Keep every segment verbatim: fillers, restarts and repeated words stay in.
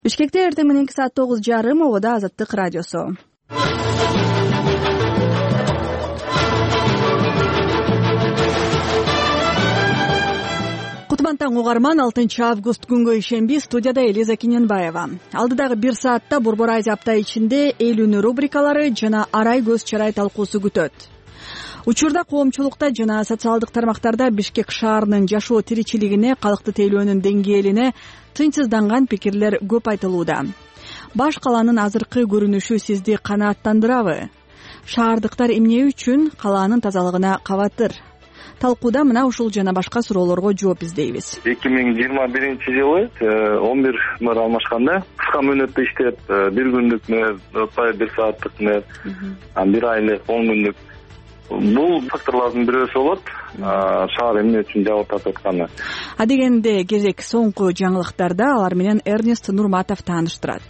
Бишкекте эртең мененки саат тогуз жарым, обода Азаттык радиосу. Кутман таң угарман, алтынчы август күнгө ишемби, студияда Элиза Киненбаева. Алдыдагы бир саатта Борбор Азия апта ичинде эл үнү рубрикалары жана арай көз чарай талкуусу күтөт. Учурда коомчулукта жана социалдык тармактарда Бишкек шаарынын жашоо тиричилигине, калкты тейлөөнүн деңгээлине тынчсызданган пикирлер көп айтылууда. Баш калаанын азыркы көрүнүшү сизди канааттандырабы? Шаардыктар эмне үчүн калаанын тазалыгына кабатыр? Талкууда мына ушул жана башка суроолорго жооп издейбиз. эки миң жыйырма биринчи жылы он бир мэр алмашканда кыска мөөнөттө иштеп, бир күндүк мэр, бир сааттык мэр, бир айлык, он күндүк. Бул факторлордун бирөөсү болот, шаар эмне үчүн жабык тартып атканы. А дегенде кезек соңку жаңылыктарда алар менен Эрнест Нурматов тааныштырат.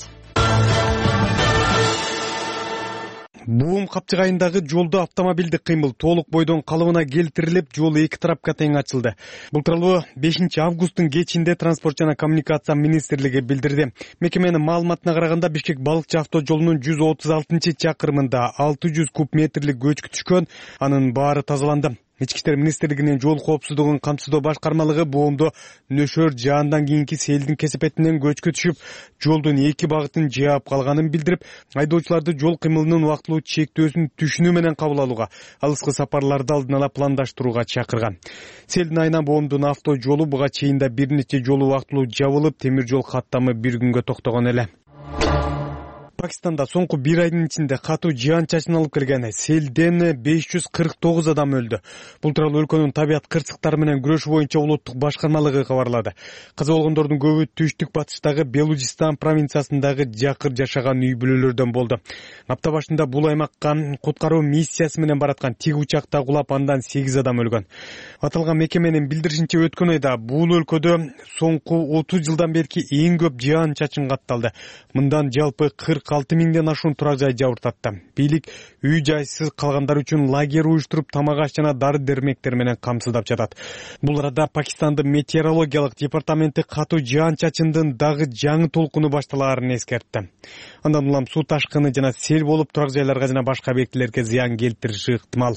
Буум капчыгайындагы жолдо автомобилдик кыймыл толук бойдон калыбына келтирилип, жол эки тарапка тең ачылды. Бул тууралуу бешинчи августтун кечинде Транспорт жана коммуникация министрлиги билдирди. Мекеменин маалыматына караганда, Бишкек Балыкчы авто жолунун жүз отуз алтынчы чакырымында алты жүз куб метрлик көчкү түшкөн, анын баары тазаланды. Ички иштер министрлигинин жол коопсуздугун камсыздоо башкармалыгы буумдо нөшөр жаандан кийинки селдин кесепетинен көчкү түшүп, жолдун эки багытын жаап калганын билдирип, айдоочуларды жол кыймылынын убактылуу чектөөсүн түшүнүү менен кабыл алууга, алыскы сапарларды алдын ала пландаштырууга чакырган. Селдин айынан буумдун авто жолу буга чейин да бир нече жолу убактылуу жабылып, темир жол каттамы бир күнгө токтогон эле. Пакистанда соңку бир айдын ичинде катуу жаан чачын алып келген селден беш жүз кырк тогуз адам өлдү. Бул тууралуу өлкөнүн табият кырсыктары менен күрөшүү боюнча улуттук башкармалыгы кабарлады. Каза болгондордун көбү түштүк батыштагы Белужистан провинциясындагы жакыр жашаган үй бүлөлөрдөн болду. Апта башында бул аймакка куткаруу миссиясы менен бараткан тиг учакта кулап, андан сегиз адам өлгөн. Аталган мекеменин билдиришинче, өткөн айда бул өлкөдө соңку отуз жылдан берки эң көп жаан чачын катталды. Мындан жалпы кырк алты миңден ашуун турак жай жабыртатты. Бийлик үй жайсыз калгандар үчүн лагерь уюштуруп, тамак аш жана дары дермектер менен камсыздап жатат. Бул арада Пакистандын метеорологиялык департаменти катуу жаан чачындын дагы жаңы толкуну башталаарын эскертти. Андан улам суу ташкыны жана сел болуп, турак жайларга жана башка объектилерге зыян келтириши ыктымал.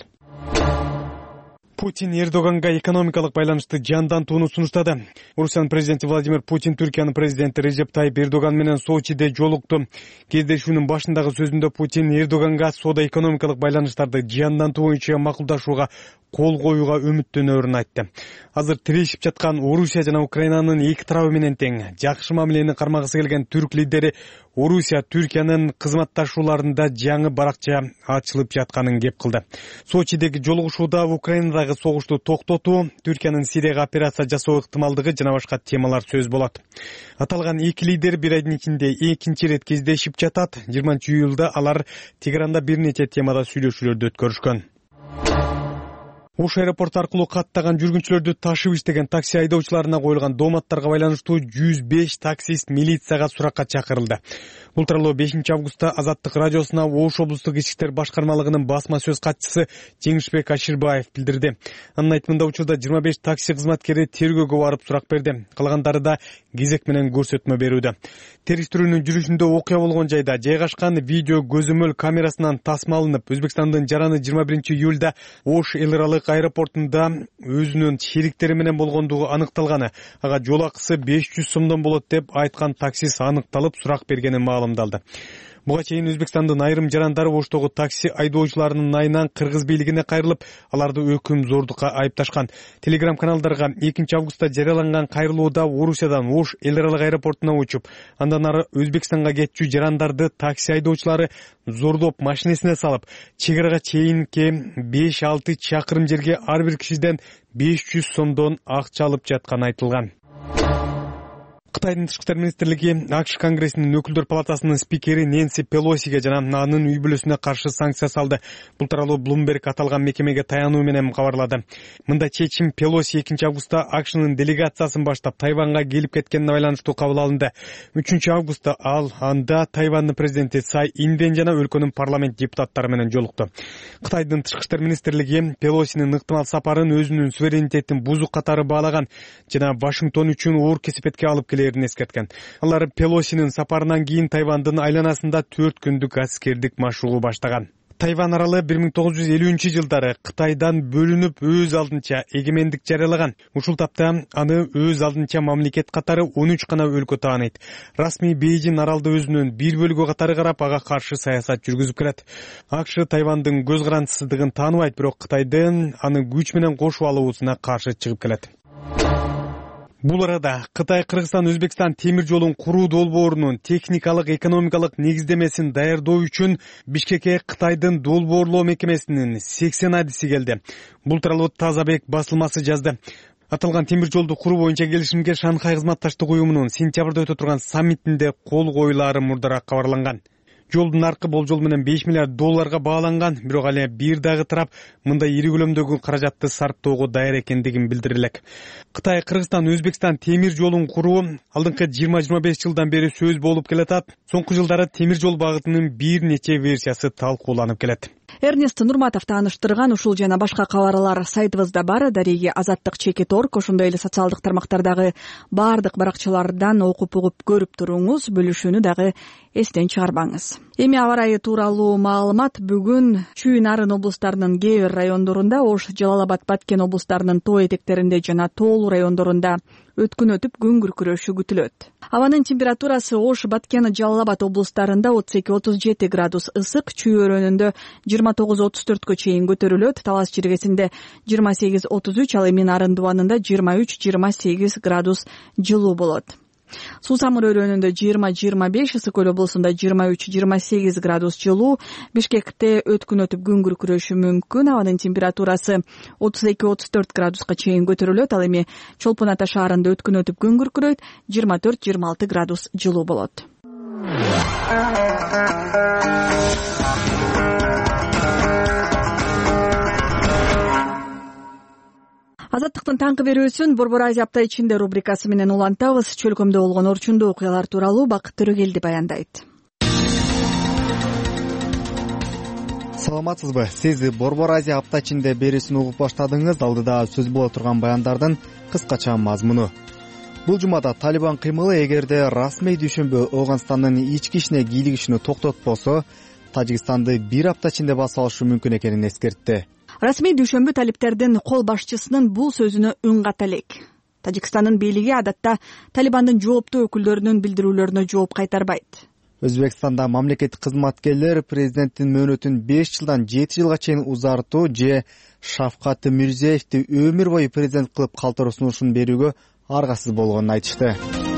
Путин Эрдоганга экономикалык байланышты жандантууну сунуштады. Орусиянын президенти Владимир Путин Түркиянын президенти Режеп Тайип Эрдоган менен Сочиде жолукту. Кездешүүнүн башындагы сөзүндө Путин Эрдоганга соода-экономикалык байланыштарды жандантуу боюнча макулдашууга кол коюуга үмүттөнөрүн айтты. Азыр тирешип жаткан Орусия жана Украинанын эки тарабы менен тең жакшы мамилени кармагысы келген түрк лидери Орусия Түркиянын кызматташууларында жаңы баракча ачылып жатканын кеп кылды. Сочидеги жолугушууда Украинадагы согушту токтотуу, Түркиянын Сирияга операция жасоо ыктымалдыгы жана башка темалар сөз болот. Аталган эки лидер бир айдын ичинде экинчи ирет кездешип жатат. жыйырманчы июлда алар Тегеранда бир нече темада сүйлөшүүлөрдү өткөрүшкөн. Ош аэропорту аркылуу каттаган жүргүнчүлөрдү ташып иштеген такси айдоочуларына коюлган дооматтарга байланыштуу жүз беш таксист милицияга суракка чакырылды. Бул тууралуу бешинчи августта Азаттык радиосуна Ош облустук ички иштер башкармалыгынын басма сөз катчысы Жеңишбек Аширбаев билдирди. Анын айтымында, учурда жыйырма беш такси кызматкери тергөөгө барып сурак берди. Калгандары да кезек менен көрсөтмө берүүдө. Териштирүүнүн жүрүшүндө окуя болгон жайда жайгашкан видео көзөмөл камерасынан тасмалынып, Өзбекстандын жараны жыйырма биринчи июлда Ош эл аралык аэропортунда өзүнүн шериктери менен болгондугу аныкталганы, ага жол акысы беш жүз сомдон болот деп айткан таксист аныкталып, сурак бергени маалымдалды. Буга чейин Өзбекстандын айрым жарандары Оштогу такси айдоочуларынын айынан кыргыз бийлигине кайрылып, аларды өкүм зордукка айыпташкан. Телеграм каналдарга экинчи августта жарыяланган кайрылууда Орусиядан Ош эл аралык аэропортуна учуп, андан ары Өзбекстанга кетчү жарандарды такси айдоочулары зордоп машинесине салып, чек арага чейинки беш алты чакырым жерге ар бир кишиден беш жүз сомдон акча алып жатканы айтылган. Кытайдын тышкы иштер министрлиги АКШ Конгрессинин өкүлдөр палатасынын спикери Нэнси Пелосиге жана анын үй бүлөсүнө каршы санкция салды. Бул тууралуу Bloomberg аталган мекемеге таянуу менен кабарлады. Мында чечим Пелоси экинчи августта АКШнын делегациясын баштап Тайванга келип кеткенине байланыштуу кабыл алынды. үчүнчү августта ал анда Тайвандын президенти Цай Инден жана өлкөнүн парламент депутаттары менен жолукту. Кытайдын тышкы иштер министрлиги Пелосинин ыктымал сапарын өзүнүн суверенитетин бузук катары баалаган жана Вашингтон үчүн оор кесепетке алып келер берилерин эскерткен. Алар Пелосинин сапарынан кийин Тайвандын айланасында төрт күндүк аскердик машыгуу баштаган. Тайвань аралы бир миң тогуз жүз элүүнчү жылдары Кытайдан бөлүнүп өз алдынча эгемендик жарыялаган. Ушул тапта аны өз алдынча мамлекет катары он үч гана өлкө тааныйт. Расмий Бейжин аралды өзүнүн бир бөлүгү катары карап, ага каршы саясат жүргүзүп келет. АКШ Тайвандын көз карандысыздыгын тааныбайт, бирок Кытайдын аны күч менен кошуп алуусуна каршы чыгып келет. Бул арада Кытай, Кыргызстан, Өзбекстан темир жолун куруу долбоорунун техникалык, экономикалык негиздемесин даярдоо үчүн Бишкекке Кытайдын долбоорлоо мекемесинин сексен адиси келди. Бул тууралуу Тазабек басылмасы жазды. Аталган темир жолду куруу боюнча келишимге Шанхай кызматташтык уюмунун сентябрда өтө турган саммитинде кол коюлаары мурдараак кабарланган. Жолдун наркы болжол менен беш миллиард долларга бааланган, бирок ал бир дагы тарап мындай ири көлөмдөгү каражатты сарптоого даяр экендигин билдирилек. Кытай, Кыргызстан, Өзбекстан темир жолун куруу алдыңкы жыйырма жыйырма беш жылдан бери сөз болуп келатат. Соңку жылдары темир жол багытынын бир нече версиясы талкууланып келет. Эрнест Нурматов тааныштырган ушул жана башка кабарлар сайтыбызда бар. Дареги Азаттык чекит точка орг, ошондой эле социалдык тармактардагы баардык баракчалардан окуп угуп көрүп туруңуз, бөлүшүүнү дагы эстен чыгарбаңыз. Эми аба ырайы тууралуу маалымат. Бүгүн Чүй, Нарын облустарынын кээ бир райондорунда, Ош, Жалал Абад, Баткен облустарынын тоо этектеринде жана тоолуу райондорунда өткүн өтүп күн күркүрөшү күтүлөт. Абанын температурасы Ош, Баткен, Жалал Абад облустарында отуз эки отуз жети градус ысык, Чүй өрөөнүндө жыйырма тогуз отуз төрткө чейин көтөрүлөт. Талас жиргесинде жыйырма сегиз отуз үч, ал эми Нарын дубанында жыйырма үч жыйырма сегиз градус жылуу болот. Суусамыр өрөөнүндө жыйырма жыйырма беш, Ысык көл облусунда жыйырма үч жыйырма сегиз градус жылуу. Бишкекте өткүн өтүп күн күркүрөшү мүмкүн. Абанын температурасы отуз эки отуз төрт градуска чейин көтөрүлөт. Ал эми Чолпон Ата шаарында өткүн өтүп күн күркүрөйт, жыйырма төрт жыйырма алты градус жылуу болот. Азаттыктын таңкы берүүсүн Борбор Азия апта ичинде рубрикасы менен улантабыз. Чөлкөмдө болгон орчундуу окуялар тууралуу Бакыт Төрөгелди баяндайт. Саламатсызбы? Сиз Борбор Азия апта ичинде берүүсүн угуп баштадыңыз. Алдыда сөз боло турган баяндардын кыскача мазмуну. Бул жумада Талибан кыймылы эгерде расмий дүйшөмбү Ооганстандын ички ишине кийлигишини токтотпосо, Тажикстанды бир апта ичинде басып алышы мүмкүн экенин эскертти. Расмий дүйшөмбү талиптердин кол башчысынын бул сөзүнө үн ката элек. Тажикстандын бийлиги адатта Талибандын жооптуу өкүлдөрүнүн билдирүүлөрүнө жооп кайтарбайт. Өзбекстанда мамлекеттик кызматкерлер президенттин мөөнөтүн беш жылдан жети жылга чейин узартуу же Шавкат Мирзиевди өмүр бою президент кылып калтыруу сунушун берүүгө аргасыз болгонун айтышты.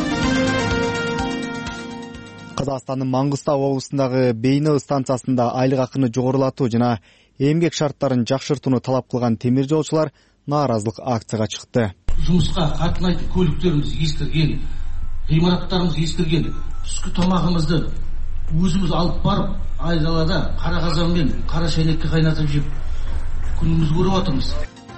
Казакстандын Маңгыстау облусундагы Бейнеу станциясында айлык акыны жогорулатуу жана эмгек шарттарын жакшыртууну талап кылган темир жолчулар нааразылык акцияга чыкты. Жумушка катнайтын көлүктөрүбүз эскирген, гыймараттарыбыз эскирген, түшкү тамагыбызды өзүбүз алып барып, айдалада кара казан менен кара шайнекке кайнатып жеп күнүмүздү көрүп атабыз.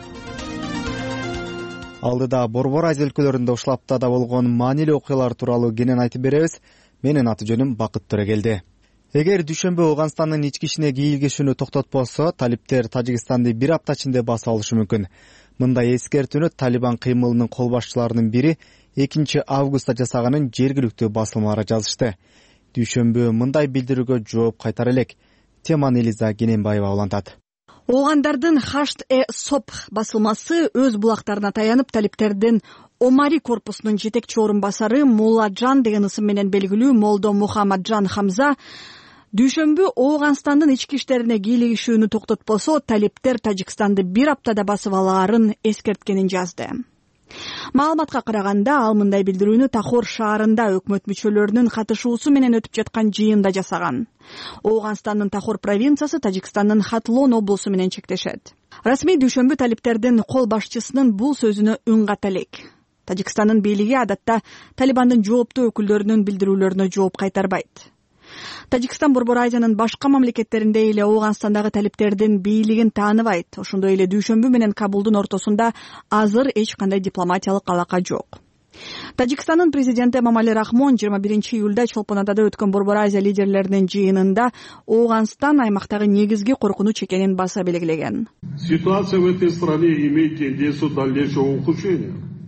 Алдыда Борбор Азия өлкөлөрүндө ушул аптада болгон маанилүү окуялар тууралуу кенен айтып беребиз. Менин аты жөнүм Бакыт Төрөгелди. Эгер дүйшөмбү Ооганстандын ички ишине кийлигишүүнү токтотпосо, талиптер Тажикстанды бир апта ичинде басып алышы мүмкүн. Мындай эскертүүнү Талибан кыймылынын кол башчыларынын бири экинчи августта жасаганын жергиликтүү басылмалары жазышты. Дүйшөмбү мындай билдирүүгө жооп кайтара элек. Теманы Элиза Кененбаева улантат. Оогандардын Хашт э Сопх басылмасы өз булактарына таянып, талиптердин Омари корпусунун жетекчи орун басары Мулладжан деген ысым менен белгилүү Молдо Мухаммаджан Хамза дүйшөмбү Ооганстандын ички иштерине кийлигишүүнү токтотпосо, талиптер Тажикстанды бир аптада басып алаарын эскерткенин жазды. Маалыматка караганда, ал мындай билдирүүнү Тахор шаарында өкмөт мүчөлөрүнүн катышуусу менен өтүп жаткан жыйында жасаган. Ооганстандын Тахор провинциясы Тажикстандын Хатлон облусу менен чектешет. Расмий дүйшөмбү талиптердин кол башчысынын бул сөзүнө үн ката элек. Тажикстандын бийлиги адатта Талибандын жооптуу өкүлдөрүнүн билдирүүлөрүнө жооп кайтарбайт. Тажикстан Борбор Азиянын башка мамлекеттеринде эле Ооганстандагы талиптердин бийлигин тааныбайт. Ошондой эле дүйшөмбү менен Кабулдун ортосунда азыр эч кандай дипломатиялык алака жок. Тажикстандын президенти Эмомали Рахмон жыйырма биринчи июлда Чолпон Атада өткөн Борбор Азия лидерлеринин жыйынында Ооганстан аймактагы негизги коркунуч экенин баса белгилеген. Ситуация в этой стране имеет тенденцию дальнейшего ухудшения.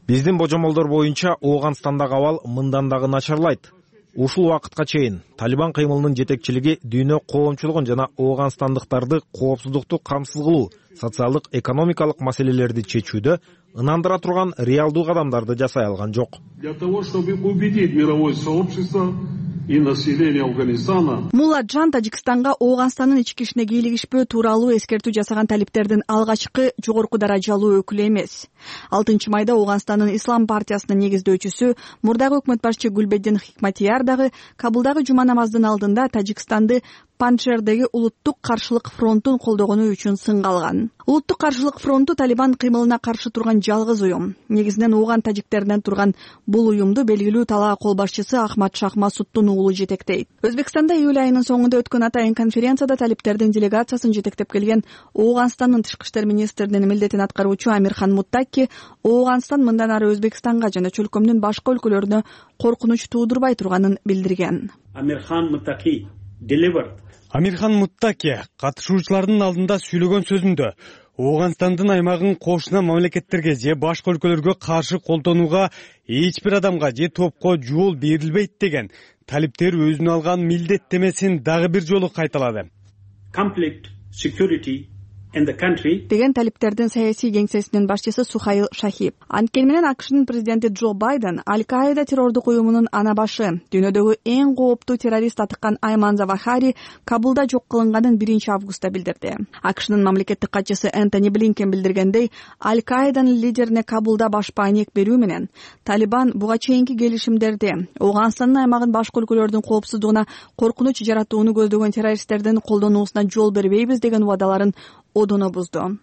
Биздин божомолдор боюнча Ооганстандагы абал мындан дагы начарлайт. Ушул убакытка чейин Талибан кыймылынын жетекчилиги дүйнө коомчулугун жана ооганстандыктарды коопсуздукту камсыз кылуу, социалдык экономикалык маселелерди чечүүдө ынандыра турган реалдуу кадамдарды жасай алган жок. Для того, чтобы убедить мировое сообщество и население Афганистана. Мулладжан Тажикстанга Ооганстандын ички ишине кийлигишпөө тууралуу эскертүү жасаган талиптердин алгачкы жогорку даражалуу өкүлү эмес. алтынчы майда Ооганстандын Ислам партиясынын негиздөөчүсү, мурдагы өкмөт башчы Гулбеддин Хикматияр дагы Кабулдагы жума намазынын алдында Тажикстанды Панчшердеги улуттук каршылык фронтун колдогону үчүн сынга алган. Улуттук каршылык фронту Талибан кыймылына каршы турган жалгыз уюм. Негизинен ооган тажиктеринен турган бул уюмду белгилүү талаа кол башчысы Ахмад Шах Масуддун уулу жетектейт. Өзбекстанда июль айынын соңунда өткөн атайын конференцияда талиптердин делегациясын жетектеп келген Ооганстандын тышкы иштер министринин милдетин аткаруучу Амирхан Муттаки Ооганстан мындан ары Өзбекстанга жана чөлкөмдүн башка өлкөлөрүнө коркунуч туудурбай турганын билдирген. Амирхан Муттаки delivered. Амирхан Муттаки катышуучулардын алдында сүйлөгөн сөзүндө Ооганстандын аймагын кошуна мамлекеттерге же башка өлкөлөргө каршы колдонууга эч бир адамга же топко жол берилбейт деген талиптер өзүнө алган милдеттемесин дагы бир жолу кайталады. Conflict, security in the country. Деген талиптердин саясий кеңсесинин башчысы Сухаил Шахиб. Анткени менен АКШнын президенти Джо Байден Аль-Каида террордук уюмунун ана башы, дүйнөдөгү эң кооптуу террорист атыккан Айман Завахари Кабулда жок кылынганын биринчи августта билдирди. АКШнын мамлекеттик катчысы Энтони Блинкен билдиргендей, Аль-Каиданын лидерине Кабулда баш паек берүү менен Талибан буга чейинки келишимдерди Ооганстандын аймагын башка өлкөлөрдүн коопсуздугуна коркунуч жаратууну көздөгөн террористтердин колдонуусуна жол бербейбиз деген убадаларын одоно бузду.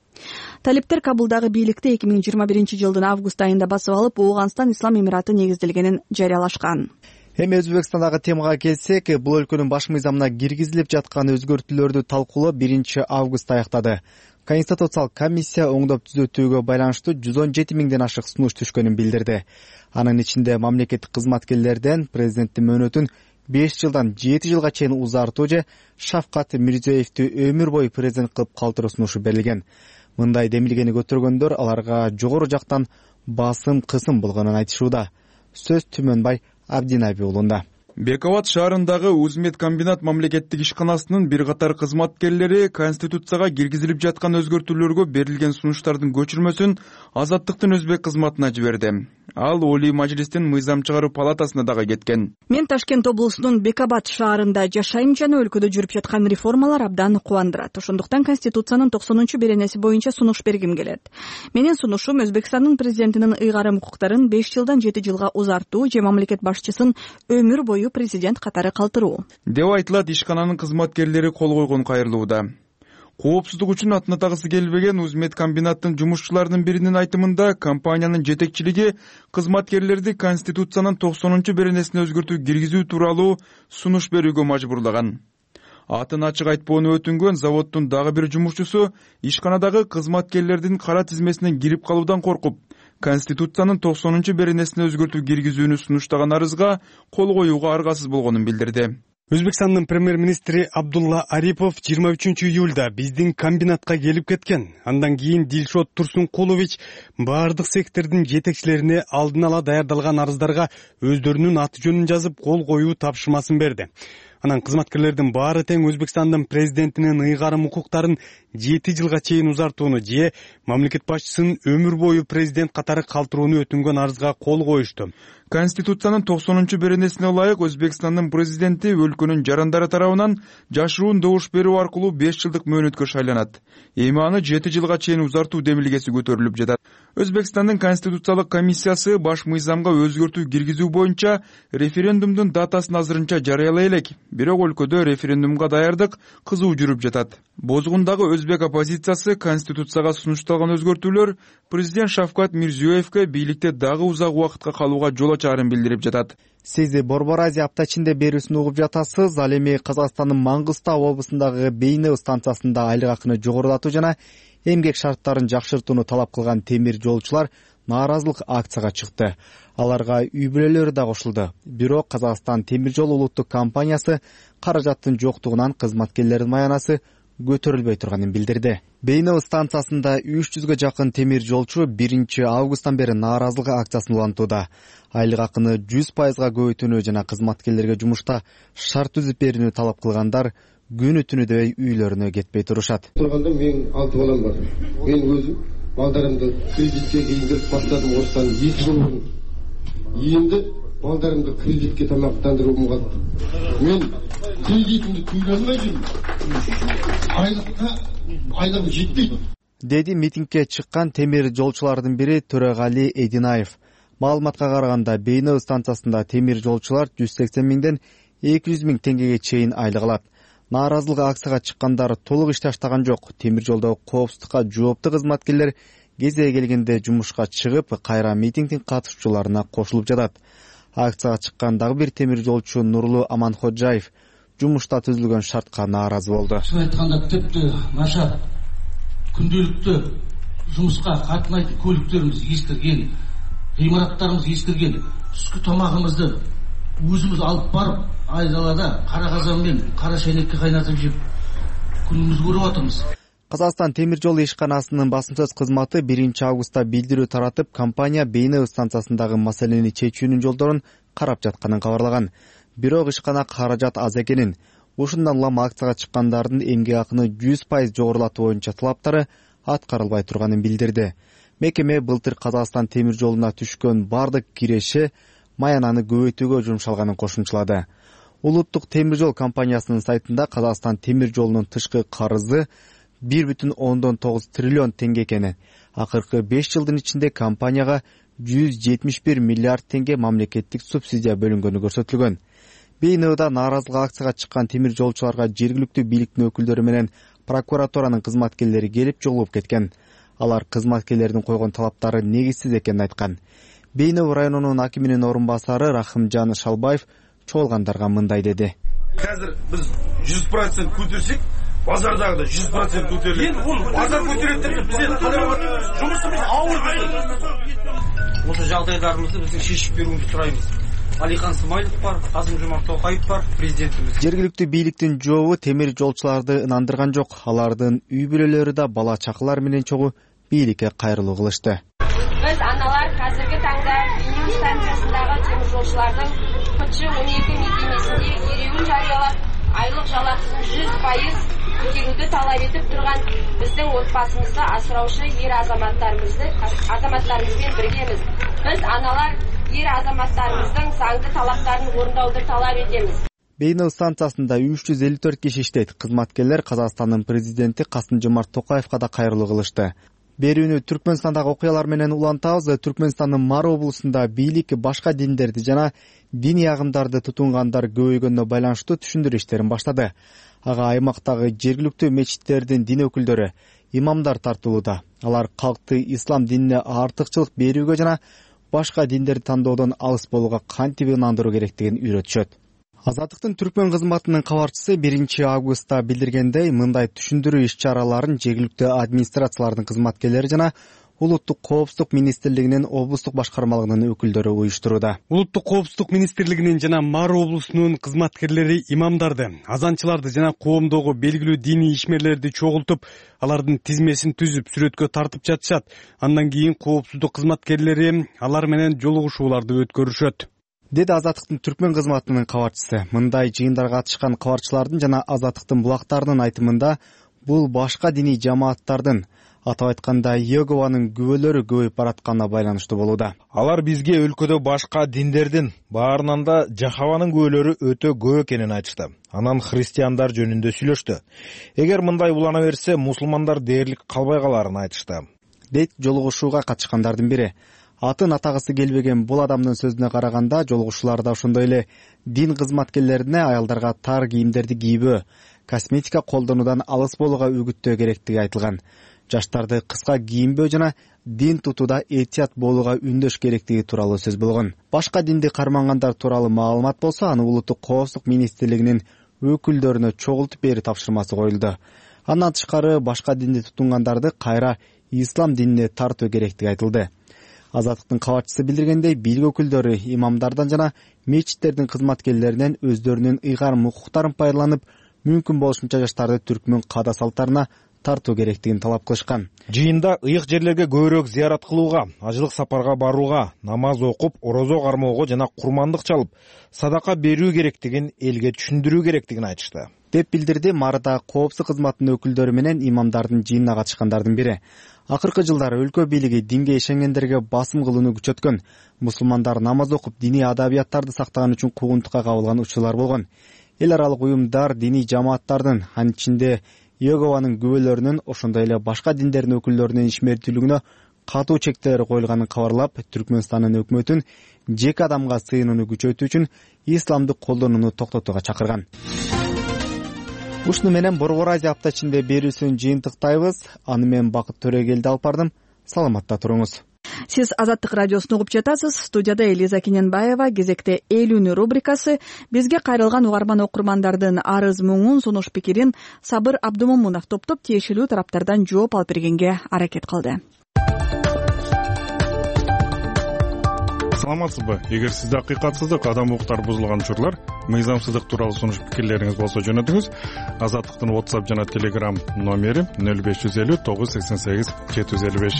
Талиптер Кабулдагы бийликти эки миң жыйырма биринчи жылдын август айында басып алып, Ооганстан Ислам Эмираты негизделгенин жарыялашкан. Эми Өзбекстандагы темага келсек, бул өлкөнүн баш мыйзамына киргизилип жаткан өзгөртүүлөрдү талкуулоо биринчи август аяктады. Конституциялык комиссия оңдоп түзөтүүгө байланыштуу жүз он жети миңден ашык сунуш түшкөнүн билдирди. Анын ичинде мамлекеттик кызматкерлерден президенттин мөөнөтүн беш жылдан жети жылга чейин узартуу же Шавкат Мирзиёевди өмүр бою президент кылып калтыруу сунушу берилген. Мындай демилгени көтөргөндөр аларга жогору жактан басым кысым болгонун айтышууда. Сөз Түмөнбай Абдинаби уулунда. Бековат шаарындагы Узмет комбинат мамлекеттик ишканасынын бир катар кызматкерлери Конституцияга киргизилип жаткан өзгөртүүлөргө берилген сунуштардын көчүрмөсүн Азаттыктын өзбек кызматына жиберди. Ал Олий Мажлистин мыйзам чыгаруу палатасына дагы кеткен. Мен Ташкент облусунун Бекабат шаарында жашайм жана өлкөдө жүрүп жаткан реформалар абдан кубандырат. Ошондуктан Конституциянын токсонунчу беренеси боюнча сунуш бергим келет. Менин сунушум Өзбекстандын президентинин ыйгарым укуктарын беш жылдан жети жылга узартуу же мамлекет башчысын өмүр бою президент катары калтыруу деп айтылат. Ишкананын кызматкерлери кол койгон кайрылууда. Коопсуздук үчүн атын атагысы келбеген Узмет комбинаттын жумушчуларынын биринин айтымында компаниянын жетекчилиги кызматкерлерди Конституциянын токсонунчу беренесине өзгөртүү киргизүү тууралуу сунуш берүүгө мажбурлаган. Атын ачык айтпоону өтүнгөн заводдун дагы бир жумушчусу ишканадагы кызматкерлердин кара тизмесине кирип калуудан коркуп, Конституциянын токсонунчу беренесине өзгөртүү киргизүүнү сунуштаган арызга кол коюуга аргасыз болгонун билдирди. Өзбекстандын премьер-министри Абдулла Арипов жыйырма үчүнчү июлда биздин комбинатка келип кеткен. Андан кийин Дилшот Турсункулович баардык сектордун жетекчилерине алдын ала даярдалган арыздарга өздөрүнүн аты жөнүн жазып кол коюу тапшырмасын берди. Анан кызматкерлердин баары тең Өзбекстандын президентинин ыйгарым укуктарын жети жылга чейин узартууну же мамлекет башчысынын өмүр бою президент катары калтырууну өтүнгөн арызга кол коюшту. Конституциянын токсонунчу беренесине ылайык Өзбекстандын президенти өлкөнүн жарандары тарабынан жашыруун добуш берүү аркылуу беш жылдык мөөнөткө шайланат. Эми аны жети жылга чейин узартуу демилгеси көтөрүлүп жатат. Өзбекстандын Конституциялык комиссиясы баш мыйзамга өзгөртүү киргизүү боюнча референдумдун датасын азырынча жарыялай элек. Бирок өлкөдө референдумга даярдык кызуу жүрүп жатат. Бозгундагы өзбек оппозициясы Конституцияга сунушталган өзгөртүүлөр президент Шавкат Мирзиёевке бийликте дагы узак убакытка калууга жол ачаарын билдирип жатат. Сиз Борбор Азия апта ичинде берүүсүн угуп жатасыз. Ал эми Казакстандын Маңгыстау облусундагы Бейнеу станциясында айлык акыны жогорулатуу жана эмгек шарттарын жакшыртууну талап кылган темир жолчулар нааразылык акцияга чыкты. Аларга үй бүлөлөрү да кошулду. Бирок Казакстан темир жол улуттук компаниясы каражаттын жоктугунан кызматкерлердин маянасы көтөрүлбөй турганын билдирди. Бейнеу станциясында үч жүзгө жакын темир жолчу биринчи августтан бери нааразылык акциясын улантууда. Айлык акыны жүз пайызга көбөйтүүнү жана кызматкерлерге жумушта шарт түзүп берүүнү талап кылгандар күнү түнү дебей үйлөрүнө кетпей турушат. Турганда мен алты балам бар. Мен өзүм балдарымды кредитке кийиндирип баштадым осыдан эки жыл бұрын. Енді балдарымды кредитке тамақтандыруым қалды. Мен кредитімді төлей алмай жүрмін. Айлыққа айлығым жетпейді. Деди митингке чыккан темир жолчулардын бири Төрөгали Эдинаев. Маалыматка караганда Бейнеу станциясында темир жолчулар жүз сексен миңден эки жүз миң теңгеге чейин айлык алат. Нааразылык акцияга чыккандар толук ишти баштаган жок. Темир жолдогу коопсуздукка жооптуу кызматкерлер кезеги келгенде жумушка чыгып, кайра митингдин катышуучуларына кошулуп жатат. Акцияга чыккан дагы бир темир жолчу Нурлу Аманходжаев жумушта түзүлгөн шартка нааразы болду. Шын айтканда тепти нашар күндөлүктүү жумушка катынайтын көлүктөрүбүз эскирген, гыймараттарыбыз эскирген, түшкү тамагыбызды өзүбүз алып барып, айдалада кара казан менен кара шайнекке кайнатып жеп күнүмүздү көрүп атабыз. Казакстан темир жол ишканасынын басым сөз кызматы биринчи августта билдирүү таратып, компания Бейнеу станциясындагы маселени чечүүнүн жолдорун карап жатканын кабарлаган. Бирок ишкана каражат аз экенин, ушундан улам акцияга чыккандардын эмгек акыны жүз пайыз жогорулатуу боюнча талаптары аткарылбай турганын билдирди. Мекеме былтыр Казакстан темир жолуна түшкөн бардык киреши маянаны көбөйтүүгө жумшалганын кошумчалады. Улуттук темир жол компаниясынын сайтында Казакстан темир жолунун тышкы карызы бир бүтүн ондон тогуз триллион теңге экени, акыркы беш жылдын ичинде компанияга жүз жетимиш бир миллиард теңге мамлекеттик субсидия бөлүнгөнү көрсөтүлгөн. Бейнеуда нааразылык акцияга чыккан темир жолчуларга жергиликтүү бийликтин өкүлдөрү менен прокуратуранын кызматкерлери келип чогулуп кеткен. Алар кызматкерлердин койгон талаптары негизсиз экенин айткан. Бейнеу районунун акиминин орун басары Рахымжан Шалбаев чогулгандарга мындай деди. Азыр биз жүз процент көтөрсөк, базардагы да жүз процент көтөрүлөт. Эми бул базар көтөрөт деп биз кадыр жумушубуз ауыр. Осы жагдайларыбызды биз шешип берүүнү сурайбыз. Алихан Смайлов бар, Касым-Жомарт Токаев бар, президентибиз. Жергиликтүү бийликтин жообу темир жолчуларды ынандырган жок. Алардын үй бүлөлөрү да бала чакалар менен чогуу бийликке кайрылуу кылышты. Биз аналар азыркы таңда Бейнеу станциясындагы темир жолчулардын кычы он эки мекемесинде эреуил жарыялап, айлык жалакысын жүз пайыз көтөрүүнү талап этип турган биздин отбасыбызды асыраучу эр азаматтарыбызды азаматтарыбызбен биргебиз. Биз аналар эр азаматтарыбыздын заңды талаптарын орундауду талап этебиз. Бейнеу станциясында үч жүз элүү төрт киши иштейт. Кызматкерлер Казакстандын президенти Касым-Жомарт Токаевка да кайрылуу кылышты. Берүүнү Түркмөнстандагы окуялар менен улантабыз. Түркмөнстандын Мар облусунда бийлик башка диндерди жана диний агымдарды тутунгандар көбөйгөнүнө байланыштуу түшүндүрүү иштерин баштады. Ага аймактагы жергиликтүү мечиттердин дин өкүлдөрү, имамдар тартылууда. Алар калкты ислам динине артыкчылык берүүгө жана башка диндерди тандоодон алыс болууга кантип ынандыруу керектигин үйрөтүшөт. Азаттыктын Түркмөн кызматынын кабарчысы биринчи августта билдиргендей, мындай түшүндүрүү иш-чараларын жергиликтүү администрациялардын кызматкерлери жана Улуттук коопсуздук министрлигинин облустук башкармалыгынын өкүлдөрү уюштурууда. Улуттук коопсуздук министрлигинин жана Мар облусунун кызматкерлери имамдарды, азанчыларды жана коомдогу белгилүү диний ишмерлерди чогултуп, алардын тизмесин түзүп, сүрөткө тартып жатышат. Андан кийин коопсуздук кызматкерлери алар менен жолугушууларды өткөрүшөт, деди Азаттыктын Түркмөн кызматынын кабарчысы. Мындай жыйындарга катышкан кабарчылардын жана Азаттыктын булактарынын айтымында, бул башка диний жамааттардын, атап айтканда Йегованын күбөлөрү көбөйүп баратканына байланыштуу болууда. Алар бизге өлкөдө башка диндердин, баарынан да Жахаванын күбөлөрү өтө көп экенин айтышты. Анан христиандар жөнүндө сүйлөштү. Эгер мындай улана берсе, мусулмандар дээрлик калбай каларын айтышты, дейт жолугушууга катышкандардын бири. Атын атагысы келбеген бул адамдын сөзүнө караганда, жолугушууларда ошондой эле дин кызматкерлерине аялдарга тар кийимдерди кийбөө, косметика колдонуудан алыс болууга үгүттөө керектиги айтылган. Жаштарды кыска кийинбөө жана дин тутууда этият болууга үндөш керектиги тууралуу сөз болгон. Башка динди кармангандар тууралуу маалымат болсо, аны Улуттук коопсуздук министрлигинин өкүлдөрүнө чогултуп берүү тапшырмасы коюлду. Андан тышкары башка динди тутунгандарды кайра ислам динине тартуу керектиги айтылды. Азаттыктын кабарчысы билдиргендей, бийлик өкүлдөрү имамдардан жана мечиттердин кызматкерлеринен өздөрүнүн ыйгарым укуктарын пайдаланып, мүмкүн болушунча жаштарды түркмөн каада салттарына тартуу керектигин талап кылышкан. Жыйында ыйык жерлерге көбүрөөк зыярат кылууга, ажылык сапарга барууга, намаз окуп, орозо кармоого жана курмандык чалып, садака берүү керектигин элге түшүндүрүү керектигин айтышты, деп билдирди Марыда коопсуздук кызматынын өкүлдөрү менен имамдардын жыйынына катышкандардын бири. Акыркы жылдары өлкө бийлиги динге ишенгендерге басым кылууну күчөткөн. Мусулмандар намаз окуп, диний адабияттарды сактаган үчүн куугунтукка кабылган учурлар болгон. Эл аралык уюмдар, диний жамааттардын, анын ичинде Йегованын күбөлөрүнүн, ошондой эле башка диндердин өкүлдөрүнүн ишмердүүлүгүнө катуу чектөөлөр коюлганын кабарлап, Түркмөнстандын өкмөтүн жеке адамга сыйынууну күчөтүү үчүн исламды колдонууну токтотууга чакырган. Ушуну менен Борбор Азия апта ичинде берүүсүн жыйынтыктайбыз. Аны мен Бакыт Төрөгелди алып бардым. Саламатта туруңуз. Сиз Азаттык радиосун угуп жатасыз. Студияда Элиза Кененбаева. Кезекте Эл үнү рубрикасы. Бизге кайрылган угарман окурмандардын арыз муңун, сунуш пикирин Сабыр Абдумомунов топтоп тиешелүү тараптардан жооп алып бергенге аракет кылды. Саламатсызбы? Эгер сизде акыйкатсыздык, адам укуктары бузулган учурлар, мыйзамсыздык тууралуу сунуш пикирлериңиз болсо жөнөтүңүз. Азаттыктын WhatsApp жана Telegram номери нөл беш жүз элүү тогуз жүз сексен сегиз жети жүз элүү беш.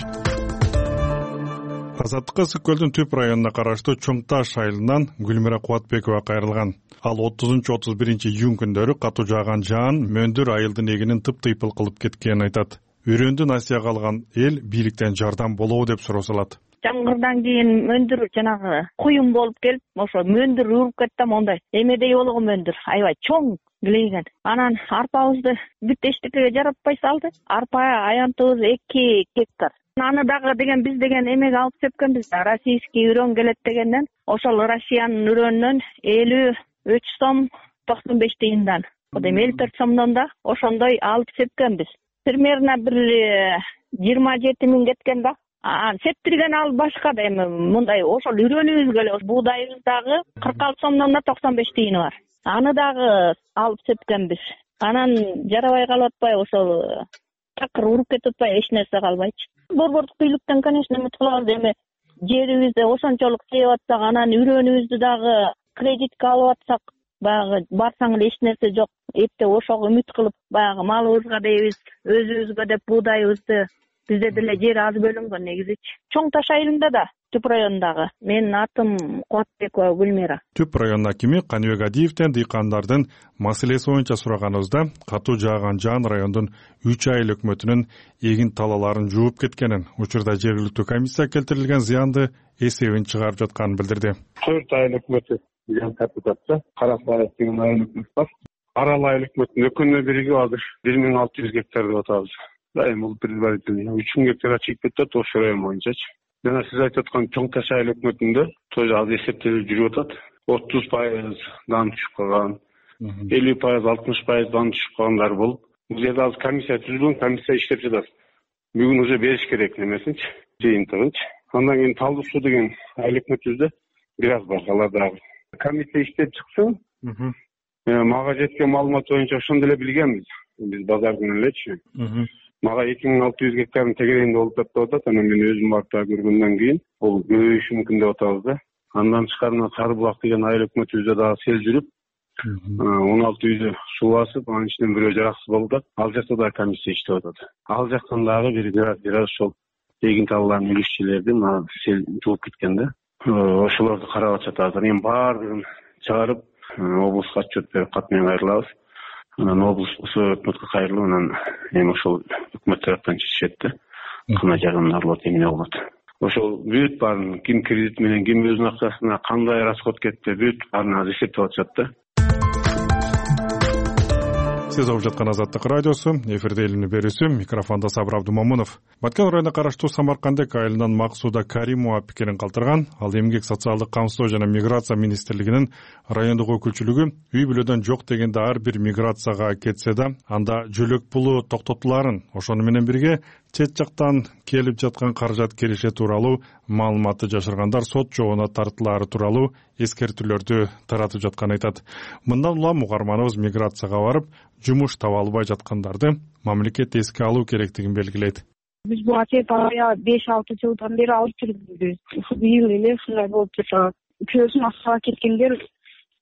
Азаттыкка Ысык көлдүн Түп районуна караштуу Чоң Таш айылынан Гүлмира Кубатбекова кайрылган. Ал отузунчу отуз биринчи июнь күндөрү катуу жааган жаан мөндүр айылдын эгинин тыптыйпыл кылып кеткенин айтат. Үрөндү насыя калган эл бийликтен жардам болобу деп суроо салат. Жаңгырдан кийин мөндүр жанагы куюм болуп келип, ошо мөндүр уруп кетти, мондай эмедей болгон мөндүр, аябай чоң килейген. Анан арпабызды бүт эчтекеге жаратпай салды. Арпа аянтыбыз эки гектар. Аны дагы деген биз деген эмеге алып сепкенбиз. Российский үрөн келет дегенден, ошол Россиянын үрөнүнөн элүү үч сом токсон беш тыйындан. О дем элүү төрт сомдон да ошондой алып сепкенбиз. Примерно бир жыйырма жети миң кеткен да. А септирген ал башка да эми мындай ошол үрөнүбүзгө эле буудайыбыз дагы кырк алты сомдон да токсон беш тыйыны бар. Аны дагы алып сепкенбиз. Анан жарабай калып атпай, ошол такыр уруп кетип атпай, эч нерсе калбайчы. Борбордук бийликтен, конечно, үмүт кылабыз. Эми жерибизди ошончолук сээп атсак, анан үрөнүбүздү дагы кредитке алып атсак, баягы барсаң эле эч нерсе жок. Эпте ошого үмүт кылып, баягы малыбызга дейбиз, өзүбүзгө деп буудайыбызды, бизде деле жер аз бөлүнгөн негизичи. Чоң Таш айылында да, Түп районундагы. Менин атым Кубатбекова Гүлмира. Түп район акими Каныбек Адиевден дыйкандардын маселеси боюнча сураганыбызда, катуу жааган жаан райондун үч айыл өкмөтүнүн эгин талааларын жууп кеткенин, учурда жергиликтүү комиссия келтирилген зыянды эсебин чыгарып жатканын билдирди. төрт айыл өкмөтү зыян тартып жатса, Карасай деген айыл өкмөт бар. Арал айыл өкмөтүнүн экөөнү биригип азыр бир миң алты жүз гектар деп атабыз. Дайым бул предварительный үч миң гектарга чыгып кетет ошо район боюнчачы. Жана сиз айтып аткан Чоң Таш айыл өкмөтүндө тоже аз эсептелип жүрүп атат. отуз пайыз дан түшүп калган, элүү пайыз, алтымыш пайыз дан түшүп калгандар болуп, бул жерде азыр комиссия түзүлгөн, комиссия иштеп жатат. Бүгүн уже бериш керек немесинчи, жыйынтыгынчы. Андан кийин Талдуу суу деген айыл өкмөтүбүздө бир аз бар, алар дагы. Комиссия иштеп чыксын. Мага жеткен маалымат боюнча ошондо эле билгенбиз. Биз базардын элечи. Мага эки миң алты жүз гектардын тегерегинде болуп деп атат. Анан мен өзүм барып көргөндөн кийин бул көбөйүшү мүмкүн деп атабыз да. Андан тышкары Сары булак деген айыл өкмөтүбүздө дагы сел жүрүп, он алты үйдө суу басып, анын ичинен бирөө жараксыз болду. Ал жакта да комиссия иштеп атат. Ал жактан дагы бир бир аз ошол эгин талааларын үлүшчүлөрдү мына сел жууп кеткен да. Ошолорду карап атышат азыр. Эми баардыгын чыгарып, облуска отчет берип кат менен кайрылабыз. Анан облус өкмөткө кайрылып, анан эми ошол өкмөт тараптан чечишет да. Кандай жардам алып эмне болот. Ошол бүт баарын ким кредит менен, ким өзүнүн акчасына кандай расход кетти, бүт баарын азыр эсептеп атышат да. Сиз угуп жаткан Азаттык радиосу, эфирде Эл үнү берүүсү, микрофондо Сабыр Абдумомунов. Баткен районуна караштуу Самаркандек айылынан Максуда Каримова пикирин калтырган. Ал эмгек социалдык камсыздоо жана миграция министрлигинин райондук өкүлчүлүгү үй бүлөдөн жок дегенде ар бир миграцияга кетсе да, анда жөлөк пулу токтотуларын, ошону менен бирге чет жактан келип жаткан каражат киреше тууралуу маалыматты жашыргандар сот жообуна тартылаары тууралуу эскертүүлөрдү таратып жатканын айтат. Мындан улам угарманыбыз миграцияга барып, жумуш таба албай жаткандарды мамлекет эске алуу керектигин белгилейт. Биз буга чейин беш алты жылдан бери алып жүрбүз. Быйыл эле ушундай болуп жатат. Көзүн акчага кеткендер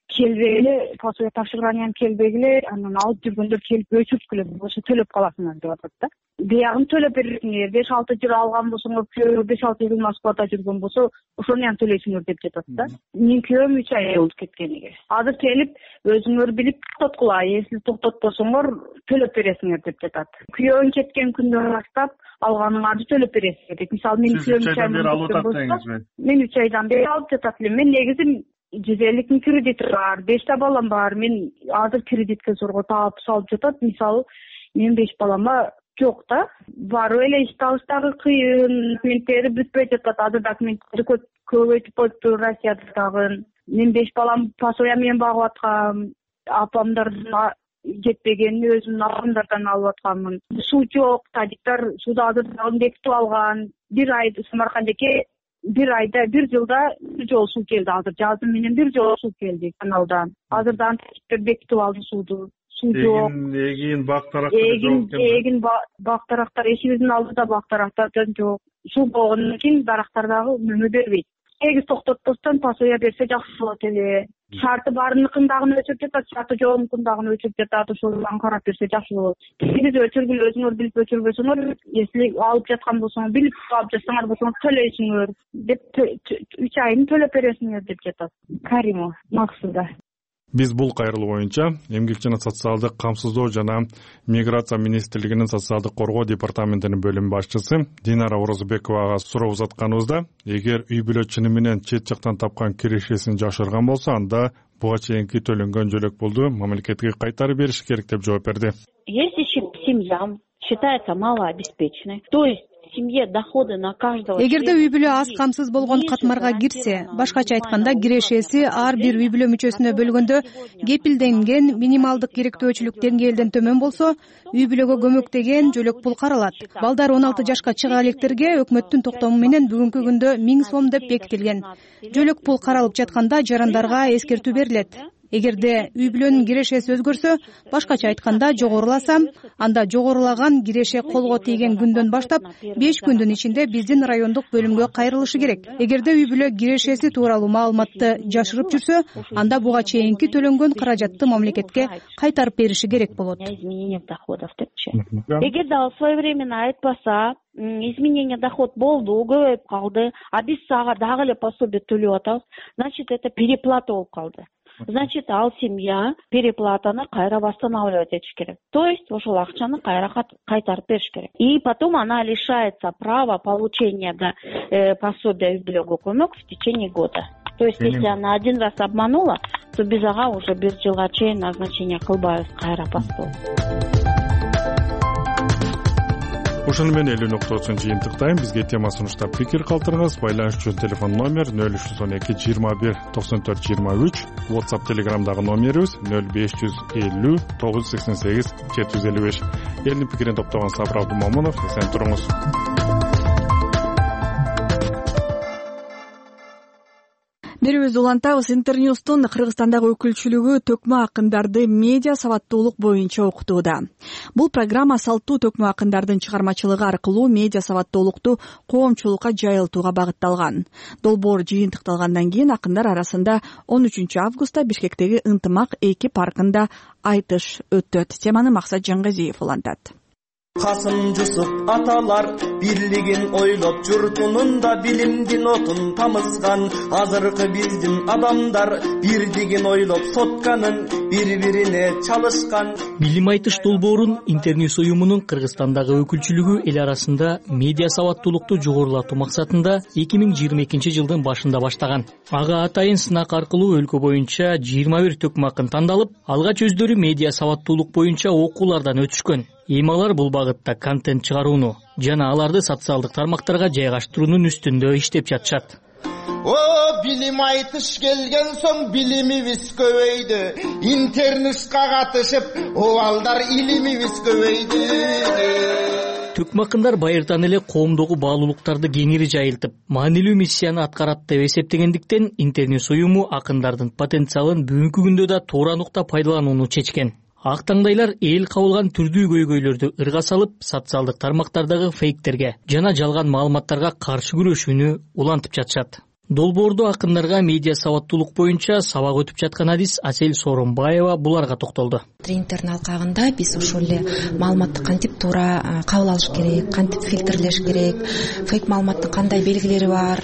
келбегиле пособие тапшырган эми келбегиле анан алып жүргөндөр келип өчүрткүлө болсо төлөп каласыңар деп атат да. Биягын төлөп бересиңер, беш алты жыл алган болсоңор, күйөө беш алты жыл маскода жүргөн болсо ошону эми төлөйсүңөр деп жатат да. Менин күйөөм үч ай болуп кеткениге. Азыр келип өзүңөр билип токтоткула, эсиз токтотпосоңор төлөп бересиңер деп жатат. Күйөөң кеткен күндөн баштап алганыңарды төлөп бересиңер деп. Мисалы мен күйөөм үч айдан бери алып атат деңизби? Мен үч айдан бери алып жатат элем. Мен негизи жүз элүү миң кредит бар, беште балам бар. Мен азыр кредитке зорго таап салып жатат. Мисалы мен беш балама жок да. Барып эле иш табыштагы кыйын, документтери бүтпөй жатат. Азыр документтери көбөйтүп коюпту Россияда дагы. Мен беш балам пособие менен багып аткам. Апамдардын жетпегенин өзүмдүн апамдардан алып атканмын. Суу жок, тадиктар сууду азыр дагы бекитип алган. Бир ай Самаркандеке бир айда, бир жылда бир жолу суу келди. Азыр жаздын менен бир жолу суу келди каналдан. Азыр дагы тадиктер бекитип алды сууду. Суу жок. Эгин бак-тарактар жок. Эгин бак-тарактар эшигибиздин алдыда бак-тарактар жок. Суу болгондон кийин дарактар дагы мөмө бербейт. Эгиз токтотпостон пособие берсе жакшы болот эле. Шарты барыныкын дагы өчүрүп жатат, шарты жогунукун дагы өчүрүп жатат, ошолорун карап берсе жакшы болот. Сиз өчүргүлө өзүңөр билип өчүрбөсөңөр, если алып жаткан болсоңор, билип алып жатсаңар болсоңор төлөйсүңөр деп үч айын төлөп бересиңер деп жатат. Каримова Максуда. Биз бул кайрылуу боюнча эмгек жана социалдык камсыздоо жана миграция министрлигинин социалдык коргоо департаментинин бөлүм башчысы Динара Орозбековага суроо узатканыбызда, эгер үй бүлө чыны менен чет жактан тапкан кирешесин жашырган болсо, анда буга чейинки төлөнгөн жөлөк пулду мамлекетке кайтарып бериш керек деп жооп берди. Если семья считается малообеспеченной, то есть семье доходы на каждого. Эгерде үй бүлө аз камсыз болгон катмарга кирсе, башкача айтканда кирешеси ар бир үй бүлө мүчөсүнө бөлгөндө кепилденген минималдык керектөөчүлүк деңгээлден төмөн болсо, үй бүлөгө көмөктеген жөлөк пул каралат. Балдар он алты жашка чыга электерге өкмөттүн токтому менен бүгүнкү күндө миң сом деп бекитилген. Жөлөк пул каралып жатканда жарандарга эскертүү берилет. Эгерде үй бүлөнүн кирешеси өзгөрсө, башкача айтканда жогоруласа, анда жогорулаган киреше колго тийген күндөн баштап беш күндүн ичинде биздин райондук бөлүмгө кайрылышы керек. Эгерде үй бүлө кирешеси тууралуу маалыматты жашырып жүрсө, анда буга чейинки төлөнгөн каражатты мамлекетке кайтарып бериши керек болот. Эгерде ал своевременно айтпаса, изменение доход болду, көбөйүп калды, а биз ага дагы эле пособие төлөп атабыз, значит это переплата болуп калды. Значит, ал семья переплатаны кайра восстанавливать этиш керек. То есть, ошол акчаны кайра кайтарып бериш керек. И потом она лишается права получения э, пособия үй бүлөгө көмөк в течение года. То есть, если она один раз обманула, то биз ага уже бир жылга чейин назначение кылбайбыз кайра постол. Ушуну менен элүү нуктасын жыйынтыктайм. Бизге тема сунуштап пикир калтырыңыз. Байланыш үчүн телефон номер нөл үч жүз он эки жыйырма бир токсон төрт жыйырма үч, WhatsApp Telegramдагы номерибиз нөл беш жүз элүү тогуз жүз сексен сегиз жети жүз элүү беш. Элдин пикирин топтогон Сабыр Абдумомунов, эсен туруңуз. Берүүбүз улантабыз. Интерньюстун Кыргызстандагы өкүлчүлүгү төкмө акындарды медиа сабаттуулук боюнча окутууда. Бул программа салттуу төкмө акындардын чыгармачылыгы аркылуу медиа сабаттуулукту коомчулукка жайылтууга багытталган. Долбоор жыйынтыкталгандан кийин акындар арасында он үчүнчү августта Бишкектеги Ынтымак эки паркында айтыш өтөт. Теманы Максат Жаңгазиев улантат. Касым Жусуп аталар бирлигин ойлоп, журтунун да билимдин отун тамызган. Азыркы биздин адамдар бирдигин ойлоп, сотканын бири-бирине чалышкан. Билим айтыш долбоорун Интерньюс уюмунун Кыргызстандагы өкүлчүлүгү эл арасында медиа сабаттуулукту жогорулатуу максатында эки миң жыйырма экинчи жылдын башында баштаган. Ага атайын сынак аркылуу өлкө боюнча жыйырма бир төкмө акын тандалып, алгач өздөрү медиа сабаттуулук боюнча окуулардан өтүшкөн. Эми алар бул багытта контент чыгарууну жана аларды социалдык тармактарга жайгаштыруунун үстүндө иштеп жатышат. О, билим айтыш келген соң билимибиз көбөйдү. Интернетка катышып, обалдар илимибиз көбөйдү. Төкмө акындар байыртан эле коомдогу баалуулуктарды кеңири жайылтып, маанилүү миссияны аткарат деп эсептегендиктен Интерньюс уюму акындардын потенциалын бүгүнкү күндө да туура нукта пайдаланууну чечкен. Ак таңдайлар эл кабылган түрдүү көйгөйлөрдү ырга салып, социалдык тармактардагы фейктерге жана жалган маалыматтарга каршы күрөшүүнү улантып жатышат. Долбоордо акындарга медиа сабаттуулук боюнча сабак өтүп жаткан адис Асель Сооронбаева буларга токтолду. Тренингтердин алкагында биз ошол эле маалыматты кантип туура кабыл алыш керек, кантип фильтрлеш керек, фейк маалыматтын кандай белгилери бар,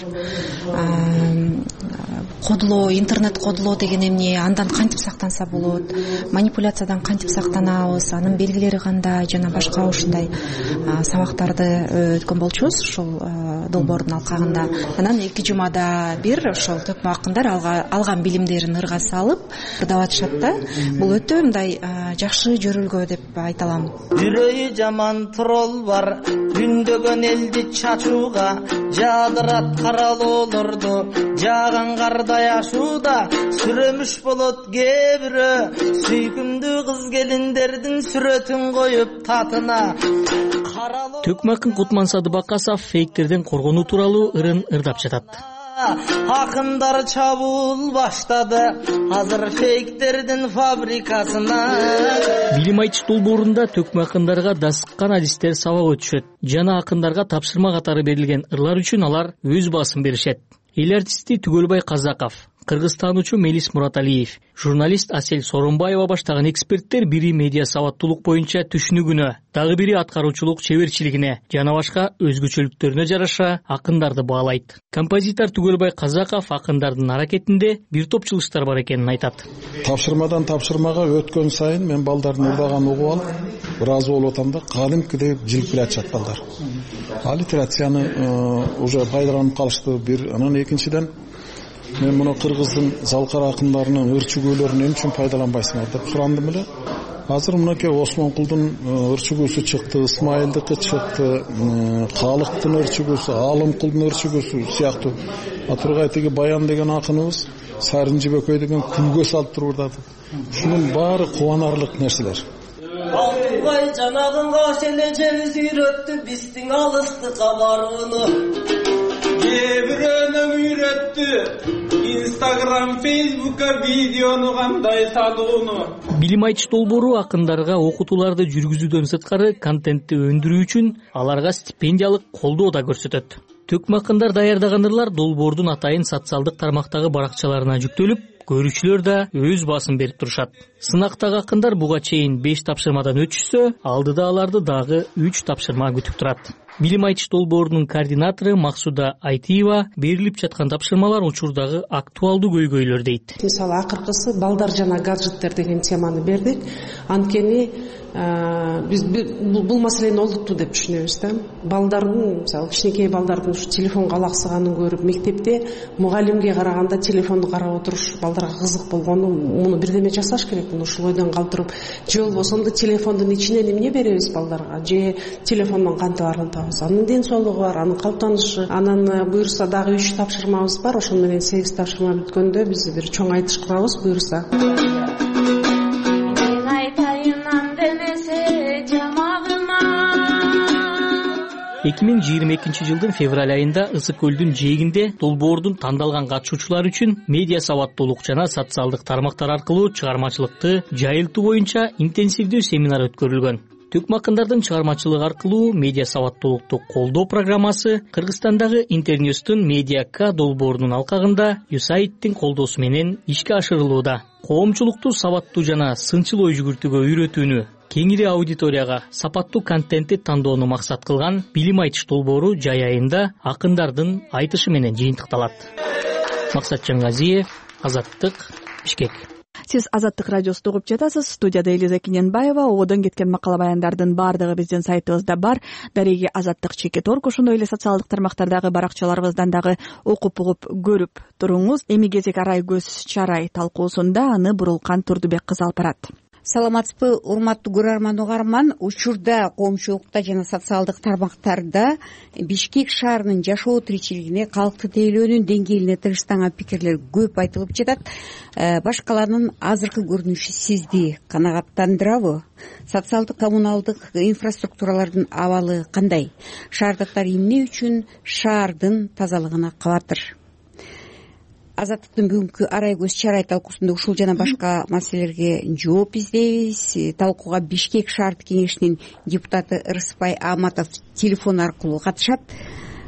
кодулоо, интернет кодулоо деген эмне, андан кантип сактанса болот, манипуляциядан кантип сактанабыз, анын белгилери кандай жана башка ушундай сабактарды өткөн болчубуз ушул долбоордун алкагында. Анан эки жумада бир ошол төкмө акындар алган билимдерин ырга салып ырдап да. Бул өтө мындай жакшы жөрөлгө деп айта алам. Жүрөйү жаман трол бар, үндөгөн элди чачууга, жадырат каралоолорду, жааган кардай ашууда, сүрөмүш болот кээ бирөө, сүйкүмдүү кыз келиндердин сүрөтүн коюп татына. Төкмө акын Кутман Садыбакасов фейктерден коргонуу тууралуу ырын ырдап жатат. Акындар чабуул баштады, азыр фейктердин фабрикасына. Билим айтыш долбоорунда төкмө акындарга дасыккан адистер сабак өтүшөт жана акындарга тапшырма катары берилген ырлар үчүн алар өз баасын беришет. Эл артисти Түгөлбай Казаков, кыргызстануучу Мелис Мураталиев, журналист Асель Сооронбаева баштаган эксперттер бири медиа сабаттуулук боюнча түшүнүгүнө, дагы бири аткаруучулук чеберчилигине жана башка өзгөчөлүктөрүнө жараша акындарды баалайт. Композитор Түгөлбай Казаков акындардын аракетинде бир топ чылыштар бар экенин айтат. Тапшырмадан тапшырмага өткөн сайын мен балдардын ырдаганын угуп алып, бир аз болуп атам да, кадимкидей жилкип атышат балдар. Аллитерацияны уже пайдаланып калышты бир. Анан экинчиден мен муну кыргыздын залкар акындарынын ыр-чүгүүлөрүн эмне үчүн пайдаланбайсыңар деп сурандым эле. Азыр мынакей Осмонкулдун ыр-чүгүүсү чыкты, Исмайылдыкы чыкты, Калыктын ыр-чүгүүсү, Алымкулдун ыр-чүгүүсү сыяктуу. Атургай тиги Баян деген акыныбыз Сарын Жибекөй деген күлгө салып туруп ырдады. Ушунун баары кубанарлык нерселер. Алтыбай жанагынга сележел сүйрөттү биздин алыстыкка барууну. Кээ-бирөөнө үйрөттү Инстаграм, Фейсбукка видеону кандай салууну. Билим айтыш долбоору акындарга окутууларды жүргүзүүдөн сырткары контентти өндүрүү үчүн аларга стипендиялык колдоо да көрсөтөт. Төкмө акындар даярдаган ырлар долбоордун атайын социалдык тармактагы баракчаларына жүктөлүп, көрүүчүлөр да өз баасын берип турушат. Сынактагы акындар буга чейин беш тапшырмадан өтүшсө, алдыда аларды дагы үч тапшырма күтүп турат. Билим айтыш долбоорунун координатору Максуда Айтиева берилип жаткан тапшырмалар учурдагы актуалдуу көйгөйлөр дейт. Мисалы акыркысы балдар жана гаджеттер деген теманы бердик. Анткени биз бул маселени олуттуу деп түшүнөбүз да. Балдардын, мисалы кичинекей балдардын ушу телефонго алаксыганын көрүп, мектепте мугалимге караганда телефонду карап отуруш балдарга кызык болгону, муну бирдеме жасаш керек, муну ушул ойдон калтырып, же болбосо телефондун ичинен эмне беребиз балдарга, же телефондон кантип арылтабыз. Анын ден соолугу бар, анын калыптанышы, анан буюрса дагы үч тапшырмабыз бар. Ошону менен сегиз тапшырма бүткөндө биз бир чоң айтыш курабыз буюрса. эки миң жыйырма экинчи жылдын февраль айында Ысык көлдүн жээгинде долбоордун тандалган катышуучулары үчүн медиа сабаттуулук жана социалдык тармактар аркылуу чыгармачылыкты жайылтуу боюнча интенсивдүү семинар өткөрүлгөн. Төкмө акындардын чыгармачылыгы аркылуу медиа сабаттуулукту колдоо программасы Кыргызстандагы Интерньюстун Медиа-К долбоорунун алкагында ю эс эй ай дин колдоосу менен ишке ашырылууда. Коомчулукту сабаттуу жана сынчыл ой жүгүртүүгө үйрөтүүнү, кеңири аудиторияга сапаттуу контентти тандоону максат кылган билим айтыш долбоору жай айында акындардын айтышы менен жыйынтыкталат. Максат Жангазиев, Азаттык, Бишкек. Сиз Азаттык радиосу угуп жатасыз. Студияда Элиза Киненбаева. Одон кеткен макала баяндардын баардыгы биздин сайтыбызда бар. Дареги Азаттык чекит орг, ошондой эле социалдык тармактардагы баракчаларыбыздан дагы окуп угуп көрүп туруңуз. Эми кезек арай көз чарай талкуусунда аны Бурулкан Турдубек кызы алып барат. Саламатсызбы, урматтуу көрөрман угарман. Учурда коомчулукта жана социалдык тармактарда Бишкек шаарынын жашоо тиричилигине, калкты тейлөөнүн деңгээлине тыгыстанган пикирлер көп айтылып жатат. Башкаларынын азыркы көрүнүшү сизди канагаттандырабы? Социалдык коммуналдык инфраструктуралардын абалы кандай? Шаардыктар эмне үчүн шаардын тазалыгына кабатыр? Азаттыктын бүгүнкү арай көз чарай талкуусунда ушул жана башка маселелерге жооп издейбиз. Талкууга Бишкек шаардык кеңешинин депутаты Ырысбай Аматов телефон аркылуу катышат.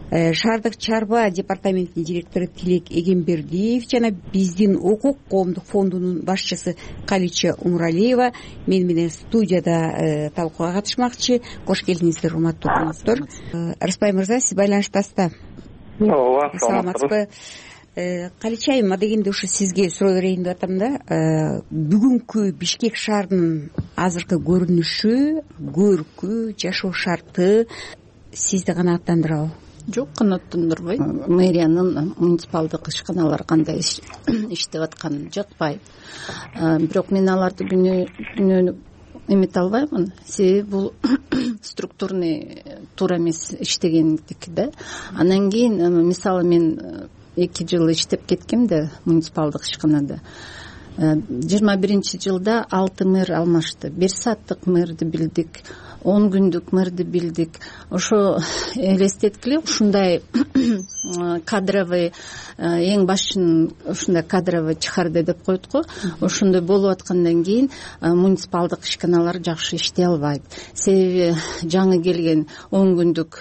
шаардык чарба департаментинин директору Тилек Эгембердиев жана биздин укук коомдук фондунун башчысы Калича Умуралиева мен менен студияда талкууга катышмакчы. Кош келиңиздер, урматтуу коноктор. Рыспай мырза, сиз байланыштасызда? Ооба, саламатсызбы? Калича айым, дегенде ушу сизге суроо берейин деп атам да. Бүгүнкү Бишкек шаарынын азыркы көрүнүшү, көркү, жашоо шарты сизди канааттандырабы? Жок, канааттандырбайт. Мэриянын муниципалдык ишканалары кандай иштеп атканы жатпайт. Бирок мен аларды күнөө эмете албаймын. Себеби бул структурный туура эмес иштегендики да. Анан кийин мисалы мен эки жыл иштеп кеткем да муниципалдык ишканада. жыйырма биринчи жылда алты мэр алмашты. Бир сааттык мэрди билдик, он күндүк мэрди билдик. Ошо элестеткиле, ушундай кадровый, эң башын ушундай кадровый чыгарды деп койдук го. Ошондой болуп аткандан кийин муниципалдык ишканалар жакшы иштей албайт. Себеби жаңы келген он күндүк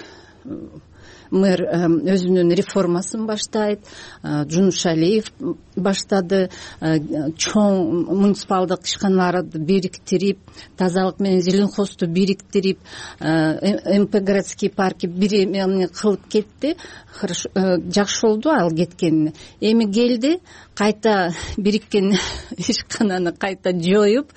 мэр өзүнүн реформасын баштайт. Жунушалиев баштады. Чоң муниципалдык ишканаларды бириктирип, тазалык менен зеленхозду бириктирип, МП городские парки бир эмени кылып кетти. Жакшы болду ал кеткени. Эми келди, кайта бириккен ишкананы кайта жоюп,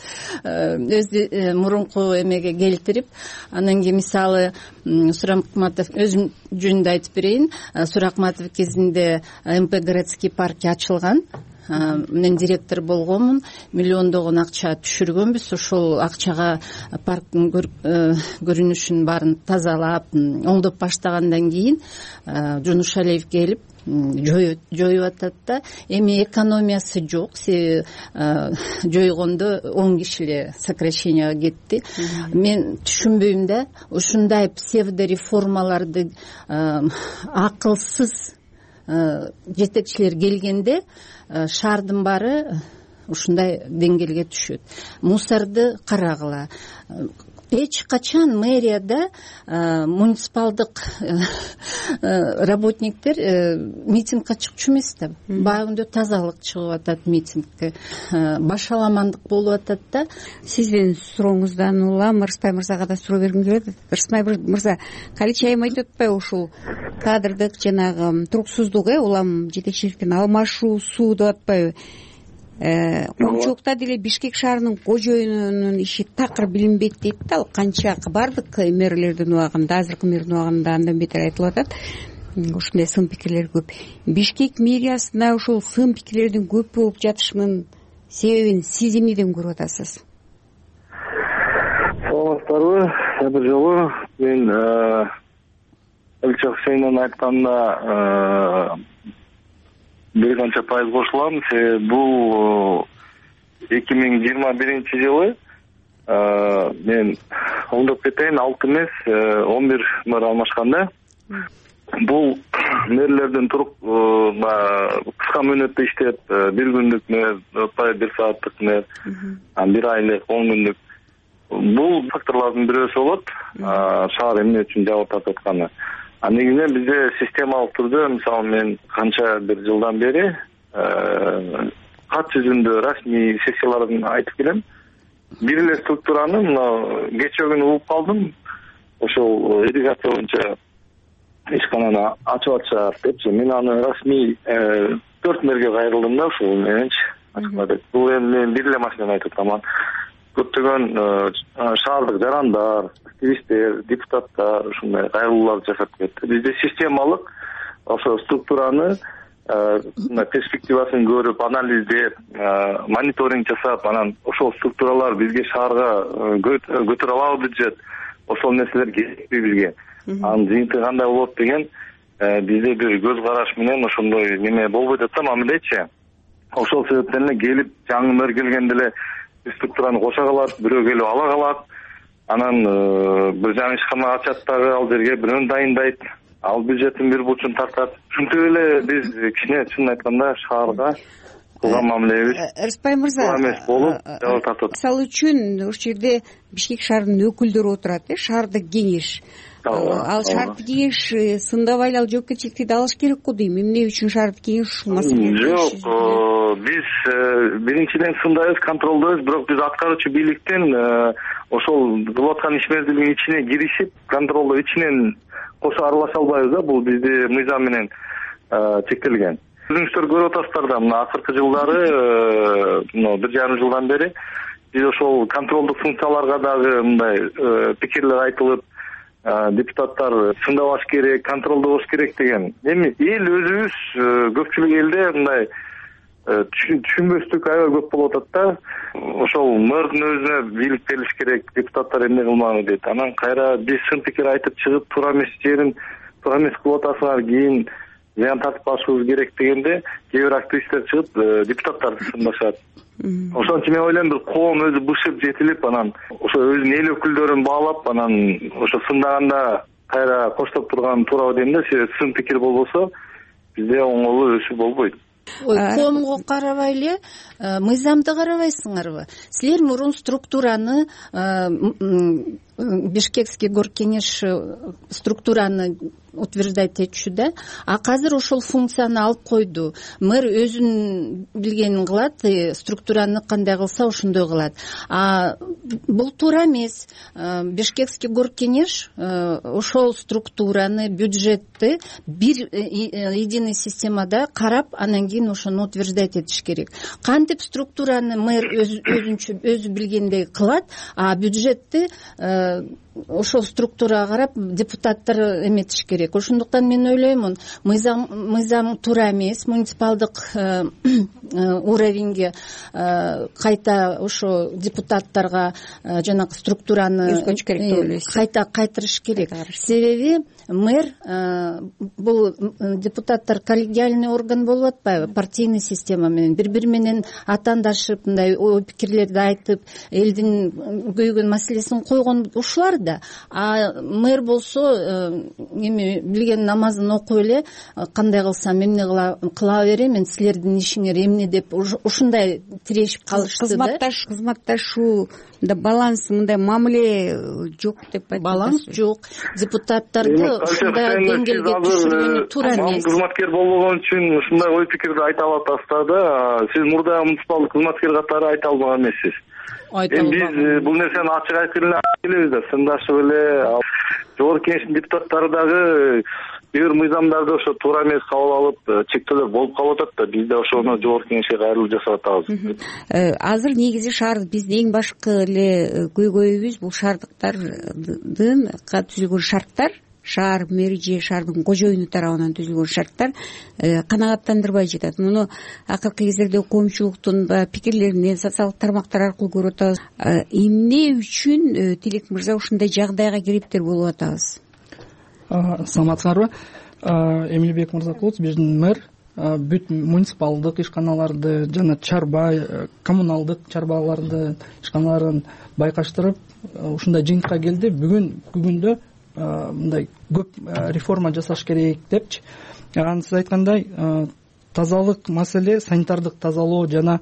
өзү мурунку эмеге келтирип, анан кийин мисалы Суракматов өзүм жөнүндө айтып берейин. Суракматов кезинде МП городские парки ачылган. Мен директор болгонмун, миллиондогон акча түшүргөнбүз. Ошол акчага парктын көрүнүшүн баарын тазалап, оңдоп баштагандан кийин Жунушалиев келип жоюп атат да. Эми экономиясы жок. Себеби жойгондо он киши эле сокращенияга кетти. Мен түшүнбөйм да, ушундай псевдо реформаларды акылсыз жетекчилер келгенде шаардын баары ушундай деңгээлге түшөт. Мусорду карагыла. Эч качан мэрияда муниципалдык работниктер митингге чыкчу эмес да. Баягындай тазалык чыгып атат митингге. Башаламандык болуп атат да. Сиздин сурооңуздан улам Рыспай мырзага да суроо бергим келет. Рыспай мырза, Калича айым айтып атпайбы, ушул кадрдык жанагы туруксуздук, э, улам жетекчиликтин алмашуусу деп атпайбы? Коомчулукта деле Бишкек шаарынын кожоюнунун иши такыр билинбейт дейт да. Ал канча бардык мэрлердин убагында, азыркы мэрдин убагында андан бетер айтылып атат. Ушундай сын пикирлер көп. Бишкек мэриясына ушул сын пикирлердин көп болуп жатышынын себебин сиз эмнеден көрүп атасыз? Саламатсыздарбы? Бир жолу мен Элчак Сейнен айтканда бир канча пайыз кошулам. Себеби бул эки миң жыйырма биринчи жылы мен оңдоп кетейин, алты эмес он бир мэр алмашкан да. Бул мэрлердин туруп кыска мөөнөттө иштеп, бир күндүк мэр, бир сааттык мэр, бир айлык, он күндүк. Бул факторлордун бирөөсү болот. Шаар эмне үчүн жабык тартып атканы. А негизинен бизде системалык түрдө, мисалы мен канча бир жылдан бери кат жүзүндө расмий сессияларын айтып келем. Бир эле структураны мына кечээ күнү угуп калдым. Ошол ирригация боюнча ишкананы ачып атышат депчи. Мен аны расмий төрт мэрге кайрылдым да, ушул мененчи. Бул эми мен бир эле машинаны айтып атаман. Көптөгөн шаардык жарандар, активисттер, депутаттар ушундай кайрылуулар жасап кетти. Бизде системалык ошо структураны перспективасын көрүп, анализдеп, мониторинг жасап, анан ошол структуралар бизге шаарга көтөрө алабы бюджет, ошол нерселер керекпи бизге. Анын жыйынтыгы кандай болот деген бизде бир көз караш менен ошондой неме болбой жатса мамилечи. Ошол себептен эле келип жаңы мэр келгенде эле структураны кошо калат, бирөө келип ала калат. Анан бир жаңы ишкана ачат дагы, ал жерге бирөөнү дайындайт, ал бюджеттин бир бурчун тартат. Ушинтип эле биз кичине чынын айтканда шаарга кылган мамилебиз Рыспай мырза, туура эмес болуп жабыр тартып атат. мисалы үчүн ушул жерде Бишкек шаарынын өкүлдөрү отурат, э шаардык кеңеш. Ал шаардык кеңеш сындабай эле ал жоопкерчиликти да алыш керек го дейм. Эмне үчүн шаардык кеңеш ушул маселени? Жок, биз биринчиден сындайбыз, контролдойбуз, бирок биз аткаруучу бийликтен ошол кылып аткан иш мезгилинин ичине киришип, контролдо ичинен кошо аралаша албайбыз да. Бул бизде мыйзам менен чектелген. Өзүңүздөр көрүп атасыздар да, мына акыркы жылдары, мына бир жарым жылдан бери биз ошол контролдук функцияларга дагы мындай пикирлер айтылып, депутаттар сындабаш керек, контролдош керек деген. Эми эл өзүбүз көпчүлүк элде мындай түшүнбөстүк аябай көп болуп атат да. Ошол мэрдин өзүнө бийлик берилиш керек, депутаттар эмне кылмагы дейт. Анан кайра биз сын пикир айтып чыгып, туура эмес жерин туура эмес кылып атасыңар, кийин зыян тартып алышыбыз керек дегенде кээ бир активисттер чыгып депутаттарды сындашат. Ошон үчүн мен ойлойм, бир коом өзү бышып жетилип, анан ошо өзүнүн эл өкүлдөрүн баалап, анан ошо сындаганда кайра коштоп турган туурабы дейм да. Себеби сын пикир болбосо бизде оңолуу өсүү болбойт. Ой, коомго карабай эле мыйзамды карабайсыңарбы? Силер мурун структураны, Бишкекский горкеңеш структураны утверждать этчү да, а азыр ошол функцияны алып койду. Мэр өзүнүн билгенин кылат, структураны кандай кылса ошондой кылат. А бул туура эмес. Бишкекский горкеңеш ошол структураны, бюджетти бир единый системада карап, анан кийин ошону утверждать этиш керек. Кантип структураны мэр өзүнчө өзү билгендей кылат, а бюджетти ошол структурага карап депутаттар эметиш керек. Ошондуктан мен ойлоймун, мыйзам мыйзам туура эмес, муниципалдык уровеньге кайта ошо депутаттарга жанагы структураны кайта кайтырыш керек. Себеби мэр бул депутаттар коллегиальный орган болуп атпайбы, партийный система менен бири бири менен атаандашып, мындай ой пикирлерди айтып, элдин көйгөн маселесин койгон ушулар да. А мэр болсо эми билген намазын окуп эле, кандай кылсам эмне кыла берем, мен силердин ишиңер эмне деп ушундай тирешип калышты да. Кызматташ кызматташуу да, баланс, мындай мамиле жок деп айтат. Баланс жок. Депутаттарды ушундай деңгээлге түшүргөнү туура эмес. Кызматкер болгон үчүн ушундай ой пикирди айта аласыздар да. Сиз мурда муниципалдык кызматкер катары айта албаган эмессиз. Эми биз бул нерсени ачык айтып эле келебиз да, сындашып эле. Жогорку кеңештин депутаттары дагы бир мыйзамдарды ошо туура эмес кабыл алып, чектөөлөр болуп калып атат да. Биз да ошону жогорку кеңешке кайрылып жасап атабыз. Азыр негизи шаар биздин эң башкы эле көйгөйүбүз бул шаардыктардын түзүлгөн шарттар, шаар мэри же шаардын кожоюну тарабынан түзүлгөн шарттар канагаттандырбай жатат. Муну акыркы кездерде коомчулуктун пикирлеринен социалдык тармактар аркылуу көрүп атабыз. Эмне үчүн Тилек мырза ушундай жагдайга кириптир болуп атабыз? Саламатсыңарбы? Эмилбек Мырзакулович, биздин мэр бүт муниципалдык ишканаларды жана чарба, коммуналдык чарбаларды, ишканаларын байкаштырып ушундай жыйынтыкка келди. Бүгүн күндө мындай көп реформа жасаш керек депчи. Анан сиз айткандай, тазалык маселе, санитардык тазалоо жана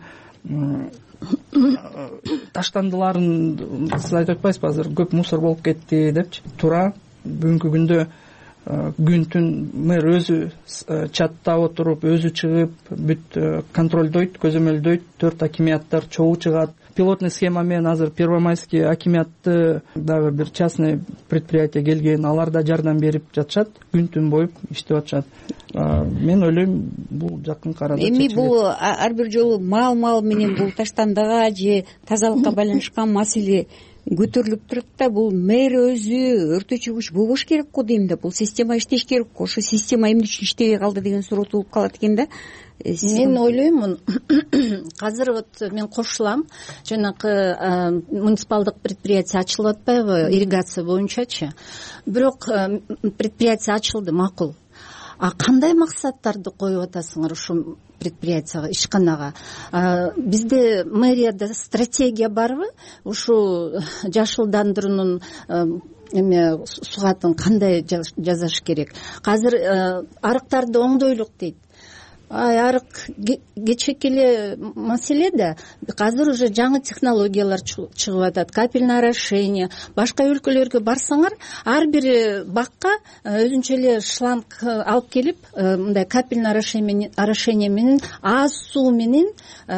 таштандыларын сиз айтып атпайсызбы, азыр көп мусор болуп кетти депчи. Туура, бүгүнкү күндө күн түн мэр өзү чатта отуруп, өзү чыгып, бүт контролдойт, көзөмөлдөйт, төрт акимияттар чогуу чыгат. Пилотный схема менен азыр Первомайский акимиятты дагы бир частный предприятие келген, алар да жардам берип жатышат, күн түн боюп иштеп атышат. Мен ойлойм, бул жакын арада эми бул ар бир жолу маал-маал менен бул таштандыга же тазалыкка байланышкан маселе көтөрүлүп турат да. Бул мэр өзү өртөөчү күч болбош керек го дейм да. Бул система иштеш керек го. Ошо система эмне үчүн иштебей калды деген суроо туулуп калат экен да. Мен ойлоймун, азыр вот мен кошулам, жанагы муниципалдык предприятие ачылып атпайбы, ирригация боюнчачы. Бирок предприятие ачылды, макул. А кандай максаттарды коюп атасыңар ушул предприятияга, ишканага? Бизде мэрияда стратегия барбы? Ушул жашылдандыруунун эме сугатын кандай жасаш керек? Азыр арыктарды оңдойлук дейт. арык кечээки эле маселе да. Азыр уже жаңы технологиялар чыгып атат, капельное орошение. Башка өлкөлөргө барсаңар, ар бир бакка өзүнчө эле шланг алып келип, мындай капельное орошение менен аз суу менен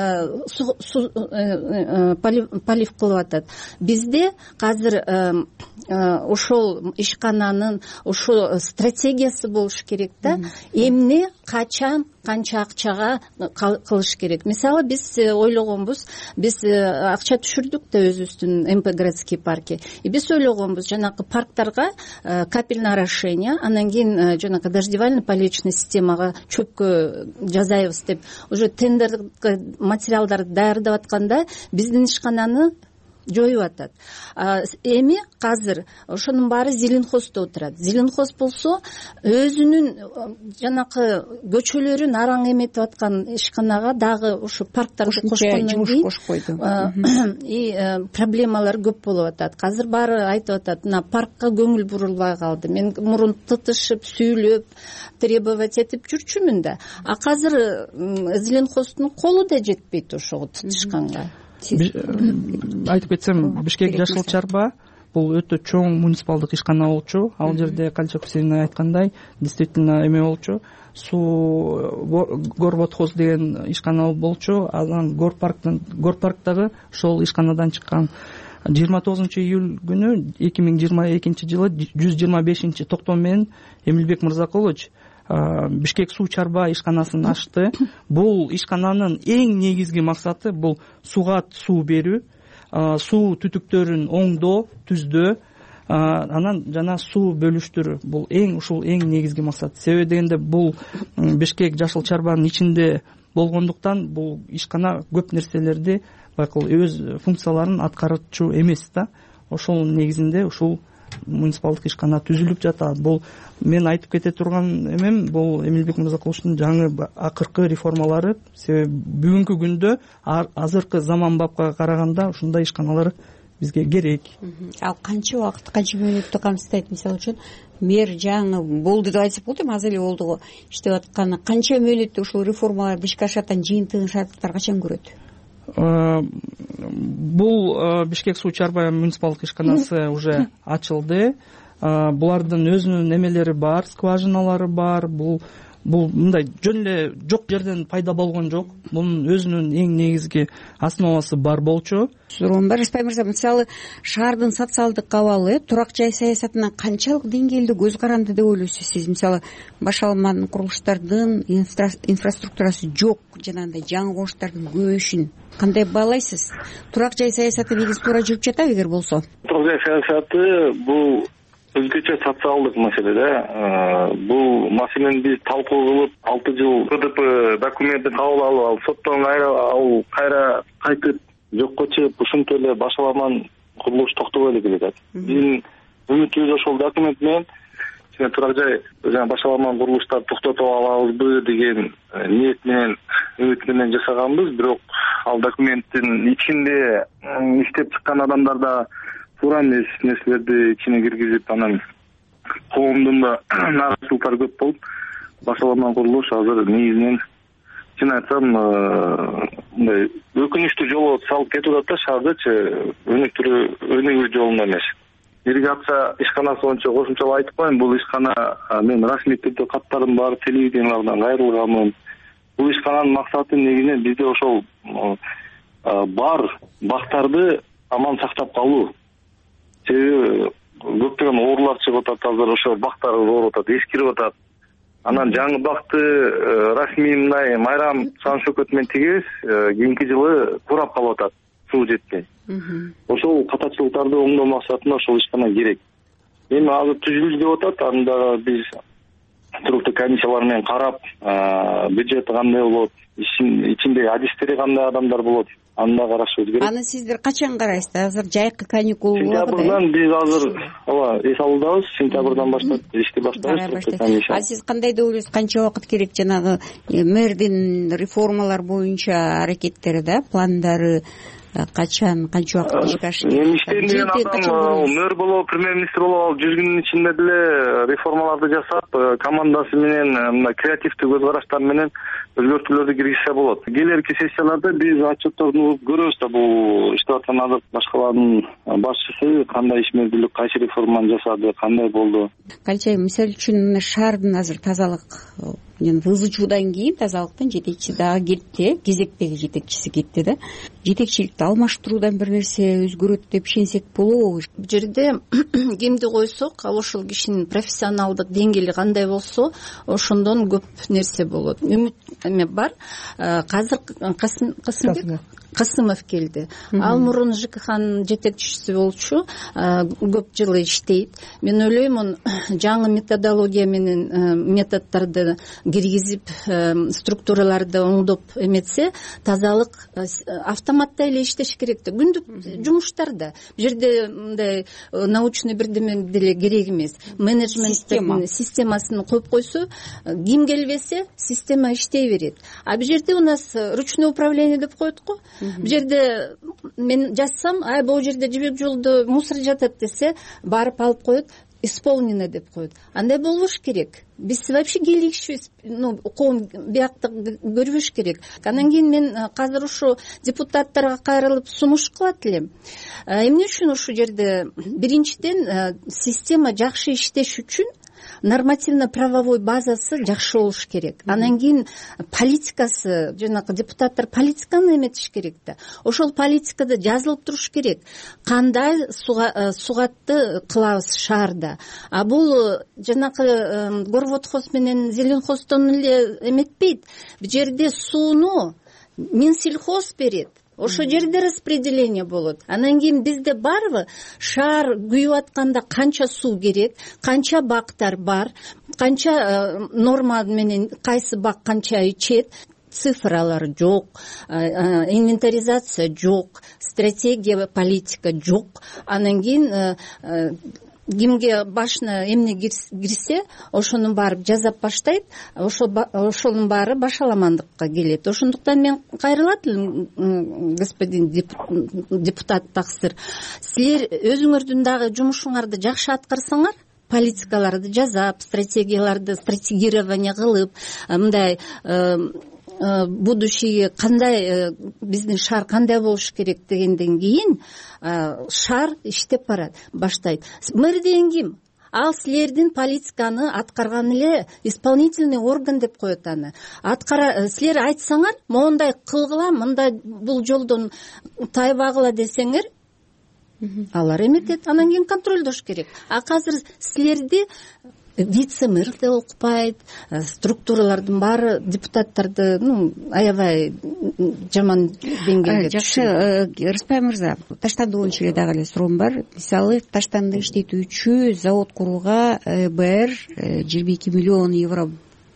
полив кылып атат. Бизде азыр ошол ишкананын ошол стратегиясы болуш керек да. Эмне, качан, канча акчага кылыш керек. Мисалы биз ойлогонбуз, биз акча түшүрдүк да өзүбүздүн эм пэ городский паркке. И биз ойлогонбуз жанагы парктарга капельное орошение, анан кийин жанагы дождевально полечный системага чөпкө жасайбыз деп уже тендерге материалдарды даярдап атканда биздин ишкананы жоюп атат. Эми азыр ошонун баары Зеленхоздо отурат. Зеленхоз болсо өзүнүн жанакы көчөлөрүн араң эметип аткан ишканага дагы ошо парктарды кошкондон кийин и проблемалар көп болуп атат. Азыр баары айтып атат, мына паркка көңүл бурулбай калды. Мен мурун тытышып, сүйлөп, требовать этип жүрчүмүн да. А азыр Зеленхоздун колу да жетпейт ошого тытышканга. Айтып кетсем, Бишкек Жашыл Чарба бул өтө чоң муниципалдык ишкана болчу. Ал жерде Калча Кусейевна айткандай, действительно эме болчу. Суу горводхоз деген ишкана болчу. Анан горпарктын горпарктагы ошол ишканадан чыккан жыйырма тогузунчу июль күнү эки миң жыйырма экинчи жылы жүз жыйырма бешинчи токтом менен Эмилбек Мырзакулович Бишкек суу чарба ишканасын ачты. Бул ишкананын эң негизги максаты бул суга суу берүү, суу түтүктөрүн оңдоо, түздөө, анан жана суу бөлүштүрүү. Бул эң ушул эң негизги максат. Себеби дегенде бул Бишкек Жашыл Чарбанын ичинде болгондуктан бул ишкана көп нерселерди байкал өз функцияларын аткарчу эмес да. Ошол негизинде ушул муниципалдык ишкана түзүлүп жатат. Бул мен айтып кете турган эмем, бул Эмилбек Мырзакуловичтун жаңы акыркы реформалары. Себеби бүгүнкү күндө азыркы заманбапка караганда ушундай ишканалар бизге керек. Ал канча убакыт, канча мөөнөттү камсыздайт? Мисалы үчүн мэр жаңы болду деп айтсак болот, эми азыр эле болду го иштеп атканы. Канча мөөнөттө ушул реформаларды ишке ашырган жыйынтыгын шаардыктар качан көрөт? Бул Бишкек суу чарба муниципалдык ишканасы уже ачылды. Булардын өзүнүн эмелери бар, скважиналары бар. Бул бул мындай жөн эле жок жерден пайда болгон жок. Мунун өзүнүн эң негизги основасы бар болчу. Распай мырза, мисалы шаардын социалдык абалы турак жай саясатына канчалык деңгээлде көз каранды деп ойлойсуз сиз? Мисалы башалман курулуштардын инфраструктурасы жок, жанагындай жаңы конуштардын көбүшүн кандай баалайсыз? Турак жай саясаты негизи туура жүрүп жатабы эгер болсо? Турак жай саясаты бул өзгөчө социалдык маселе да. Бул маселени биз талкуу кылып алты жыл К Д П документин кабыл алып, ал соттон ал кайра кайтып жокко чыгып, ушинтип эле башаламан курулуш токтобой эле келатат. Биздин үмүтүбүз ошол документ менен турак жай жана башаламан курулуштарды токтотуп алабызбы деген ниет менен, үмүт менен жасаганбыз. Бирок ал документтин ичинде иштеп чыккан адамдар да туура эмес нерселерди ичине киргизип, анан коомдун да нааразычылыктары көп болуп, башаламан курулуш азыр негизинен чын айтсам мындай өкүнүчтүү жолго салып кетип атат да шаардычы, өнүктүрүү өнүгүү жолунда эмес. Ирригация ишканасы боюнча кошумчалап айтып коеюн, бул ишкана мен расмий түрдө каттарым бар, телевидениялардан кайрылганмын. Бул ишкананын максаты негизинен бизде ошол бар бактарды аман сактап калуу. Себеби көптөгөн оорулар чыгып атат, азыр ошо бактар ооруп атат, эскирип атат. Анан жаңы бакты расмий мындай майрам саан шөкөт менен тигебиз, кийинки жылы курап калып атат, суу жетпей. Ошол катачылыктарды оңдоо максатында ошол ишкана керек. Эми азыр түзүлдү деп атат, анда биз туруктуу комиссиялар менен карап, бюджети кандай болот, ичиндеги адистери кандай адамдар болот, аны да карашыбыз керек. Аны сиздер качан карайсыздар? Азыр жайкы каникул убагында. Сентябрдан биз азыр ооба эс алуудабыз. Сентябрдан баштап ишти баштайбыз. А сиз кандай деп ойлойсуз? Канча убакыт керек жанагы мэрдин реформалар боюнча аракеттери да, пландары качан канча убакыт ишке ашты? Эми иштейм деген адам мэр болобу, премьер-министр болобу, жүз күндүн ичинде деле реформаларды жасап, командасы менен мына креативдүү көз караштар менен өзгөртүүлөрдү киргизсе болот. Келерки сессияларда биз отчетторду угуп көрөбүз да, бул иштеп аткан азыр башкалардын башчысы кандай ишмердүүлүк, кайсы реформаны жасады, кандай болду. Калчай, мисалы үчүн шаардын азыр тазалык ызы чуудан кийин тазалыктын жетекчиси дагы кетти, кезектеги жетекчиси кетти да. Жетекчиликти алмаштыруудан бир нерсе өзгөрөт деп ишенсек болобу? Бул жерде кимди койсок, ал ошол кишинин профессионалдык деңгээли кандай болсо, ошондон көп нерсе болот. Үмүт эме бар. Азыр Касымбек Касымов келди. Ал мурун ЖКХнын жетекчиси болчу, көп жыл иштейт. Мен ойлойм, жаңы методология менен методдорду киргизип, структураларды оңдоп эметсе, тазалык автоматта эле иштеш керек да. Күндүк жумуштарда. Бул жерде мындай научный бирдеме деле керек эмес. Менеджмент системасын коюп койсо, ким келбесе, система иштей берет. А бул жерде у нас ручное управление деп коет го. Бул жерде мен жазсам, ай бул жерде жибек жолдо мусор жатат десе, барып алып коет, исполнено деп коет. Андай болбош керек. Биз вообще келишибиз, ну, коом биякты көрбөш керек. Андан кийин мен азыр ушу депутаттарга кайрылып сунуш кылат элем. Эмне үчүн ушул жерде биринчиден система жакшы иштеш үчүн нормативно-правовой базасы жакшы болуш керек. Анан кийин политикасы, жанагы депутаттар политиканы эметиш керек да. Ошол политикада жазылып туруш керек. Кандай сугатты кылабыз шаарда. А бул жанагы горводхоз менен зеленхоздон эле эметпейт. Бул жерде сууну Минсельхоз берет. Ошо жерде распределение болот. Анан кийин бизде барбы шаар күйүп атканда канча суу керек, канча бактар бар, канча норма менен кайсы бак канча ичет, цифралар жок, инвентаризация жок, стратегия, политика жок. Анан кийин кимге башына эмне кирсе, ошонун баары жазап баштайт, ошонун баары башаламандыкка келет. Ошондуктан мен кайрылат элем, господин депутат Таксыр, силер өзүңөрдүн дагы жумушуңарды жакшы аткарсаңар, политикаларды жазап, стратегияларды стратегирование кылып, мындай будущее кандай, биздин шаар кандай болуш керек дегенден кийин шаар иштеп барат, баштайт. Мэр деген ким? Ал силердин политиканы аткарган эле исполнительный орган деп коет аны. Аткара силер айтсаңар, моундай кылгыла, мындай бул жолдон тайбагыла десеңер, алар эметет. Анан кийин контролдош керек. А азыр силерди вице-мэр да укпайт, структуралардын баары депутаттарды, ну, аябай жаман деңгээлде. Жакшы, Рыспай мырза, Таштанды боюнча эле дагы эле суроом бар. Мисалы, Таштанды иштетүүчү завод курууга БР жыйырма эки миллион евро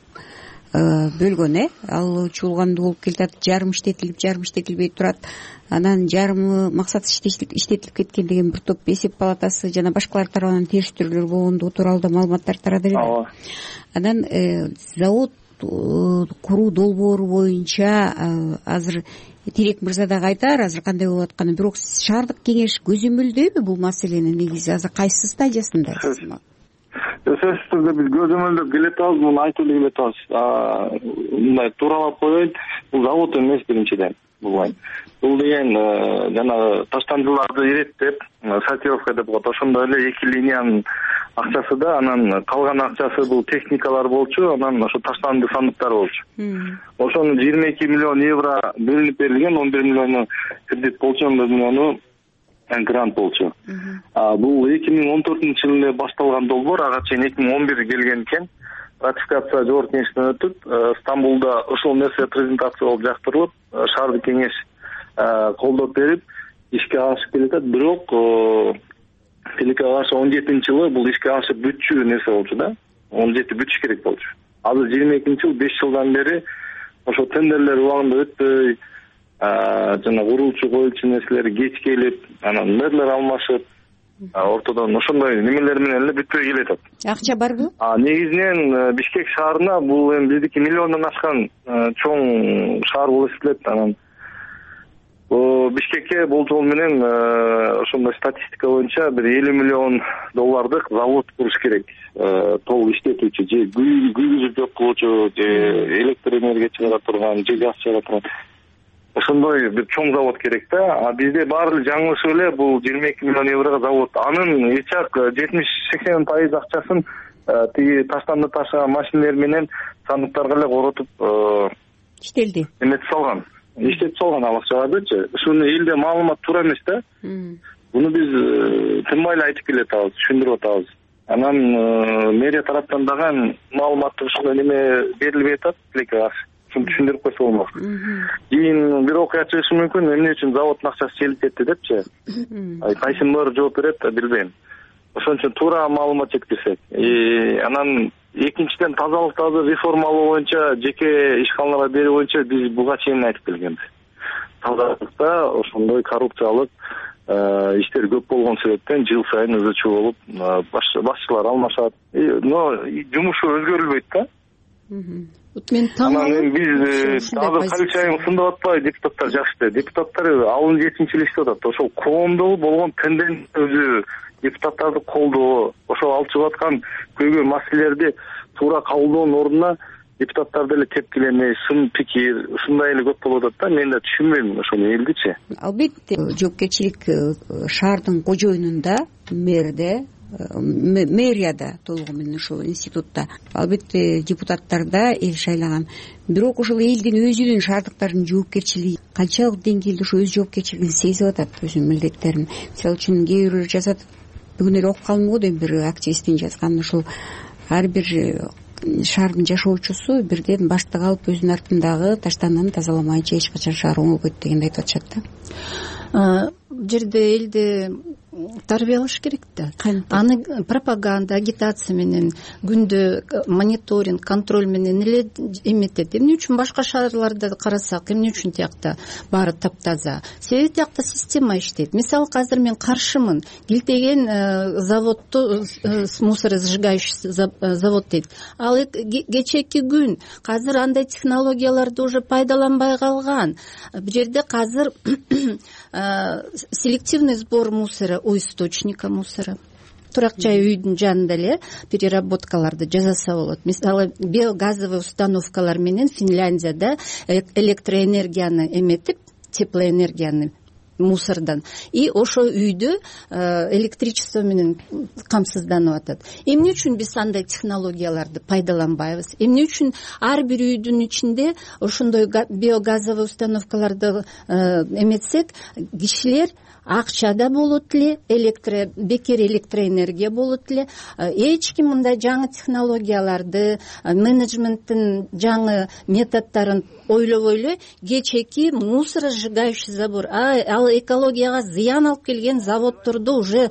бөлгөн, э? Ал чуулгандуу болуп келатат, жарым иштетилип, жарым иштетилбей турат. Анан жарымы максатсыз иштетилип кеткен деген бир топ эсеп палатасы жана башкалар тарабынан териштирүүлөр болгондугу тууралуу маалыматтар тарады эле. Ооба. Анан завод куруу долбоору боюнча азыр Терек мырза дагы айтар, азыр кандай болуп атканын, бирок шаардык кеңеш көзөмөлдөйбү бул маселени? Негизи азыр кайсы стадиясында? Сөзсүз түрдө биз көзөмөлдөп келатабыз, муну айтып эле келатабыз. Мындай тууралап коеюн, бул завод эмес биринчиден. Бул деген жанагы таштандыларды иреттеп, сортировка деп коет. Ошондой эле эки линиянын акчасы да, анан калган акчасы бул техникалар болчу, анан ошо таштанды сандыктары болчу. Ошонун жыйырма эки миллион евро бөлүнүп берилген, он бир миллиону кредит болчу, он бир миллиону грант болчу. Бул эки миң он төртүнчү жылы башталган долбоор, ага чейин эки миң он бир келген экен. Ратификация жогорку кеңештен өтүп, Стамбулда ошол нерсе презентация болуп жактырылып, шаардык кеңеш колдоп берип, ишке ашып келатат. Бирок тилекке каршы он жетинчи жылы бул ишке ашып бүтчү нерсе болчу да. он жети бүтүш керек болчу. Азыр жыйырма экинчи жыл, беш жылдан бери ошо тендерлер убагында өтпөй, жана курулуучу коюлчу нерселер кеч келип, анан мэрлер алмашып, ортодон ошондой немелер менен эле бүтпөй келатат. Акча барбы? Негизинен Бишкек шаарына бул эми биздики миллиондон ашкан чоң шаар болуп эсептелет. Анан Бишкекке бул жол менен ошондой статистика боюнча бир элүү миллион доллардык завод куруш керек. Толук иштетүүчү же күйгүзүп жок кылуучу, же электр энергия чыгара турган, же газ чыгара турган ошондой бир чоң завод керек да. А бизде баары жаңылышып эле бул жыйырма эки миллион еврого завод. Анын эч ак жетимиш сексен пайыз акчасын тиги таштанды ташыган машинелер менен сандыктарга эле коротуп иштелди. Эметип салган. Иштетип салган ал акчалардычы. Ушуну элде маалымат туура эмес да. Буну биз тынбай эле айтып келатабыз, түшүндүрүп атабыз. Анан мэрия тараптан дагы маалыматтык ушундай неме берилбей атат, тилекке каршы. Ушуну түшүндүрүп койсо болмок. Кийин бир окуя чыгышы мүмкүн, эмне үчүн заводдун акчасы чегилип кетти депчи. Кайсы мэр жооп берет, билбейм. Ошон үчүн туура маалымат жеткирсек. Анан экинчиден тазалыкты азыр реформалоо боюнча, жеке ишканаларга берүү боюнча биз буга чейин айтып келгенбиз. Тазалыкта ошондой коррупциялык иштер көп болгон себептен жыл сайын ызы чуу болуп, башчылар алмашат. Но жумушу өзгөрүлбөйт да. Мен Анан биз азыр калече айым сындап атпайбы, депутаттар жакшы. Депутаттар алын жетинчи эле иштеп атат. Ошол коомдогу болгон тенденция өзү депутаттарды колдоо, ошол алып чыгып аткан көйгөй маселелерди туура кабылдоонун ордуна депутаттар деле тепкилене, сын пикир, ушундай эле көп болуп атат да. Мен да түшүнбөйм ошону элдичи. Албетте, жоопкерчилик шаардын кожоюнунда, мэрде, мэрияда толугу менен ушул институтта, албетте депутаттарда эл шайлаган. Бирок ошол элдин өзүнүн шаардыктарынын жоопкерчилиги канчалык деңгээлде ошо өз жоопкерчилигин сезип атат, өзүнүн милдеттерин. Мисалы үчүн кээ бирөө жазат, бүгүн эле окуп калдым го дейм, бир активисттин жазган, ушул ар бир шаардын жашоочусу бирден баштык алып өзүнүн артындагы таштандыны тазаламайчы эч качан шаар оңолбойт дегенди айтып атышат да. Бул жерде элди тарбиялаш керек да. Аны пропаганда, агитация менен, күндө мониторинг, контроль менен эле эметет. Эмне үчүн башка шаарларда карасак, эмне үчүн тиякта баары таптаза? Себеби тиякта система иштейт. Мисалы, азыр мен каршымын. Килтеген заводду мусоросжигающий завод дейт. Ал кечээки күн, азыр андай технологияларды уже пайдаланбай калган. Бул жерде азыр селективный сбор мусора у источника мусора. Турак жай үйдүн жанында эле переработкаларды жасаса болот. Мисалы, биогазовый установкалар менен Финляндияда электроэнергияны эметип, теплоэнергияны мусордон, и ошо үйдө электричество менен камсызданып атат. Эмне үчүн биз андай технологияларды пайдаланбайбыз? Эмне үчүн ар бир үйдүн ичинде ошондой биогазовый установкаларды эметсек, кишилер акча да болот эле, электро бекер электроэнергия болот эле. Эч ким мындай жаңы технологияларды, менеджменттин жаңы методдорун ойлобой эле кечээки мусоросжигающий забор, ал экологияга зыян алып келген заводдорду уже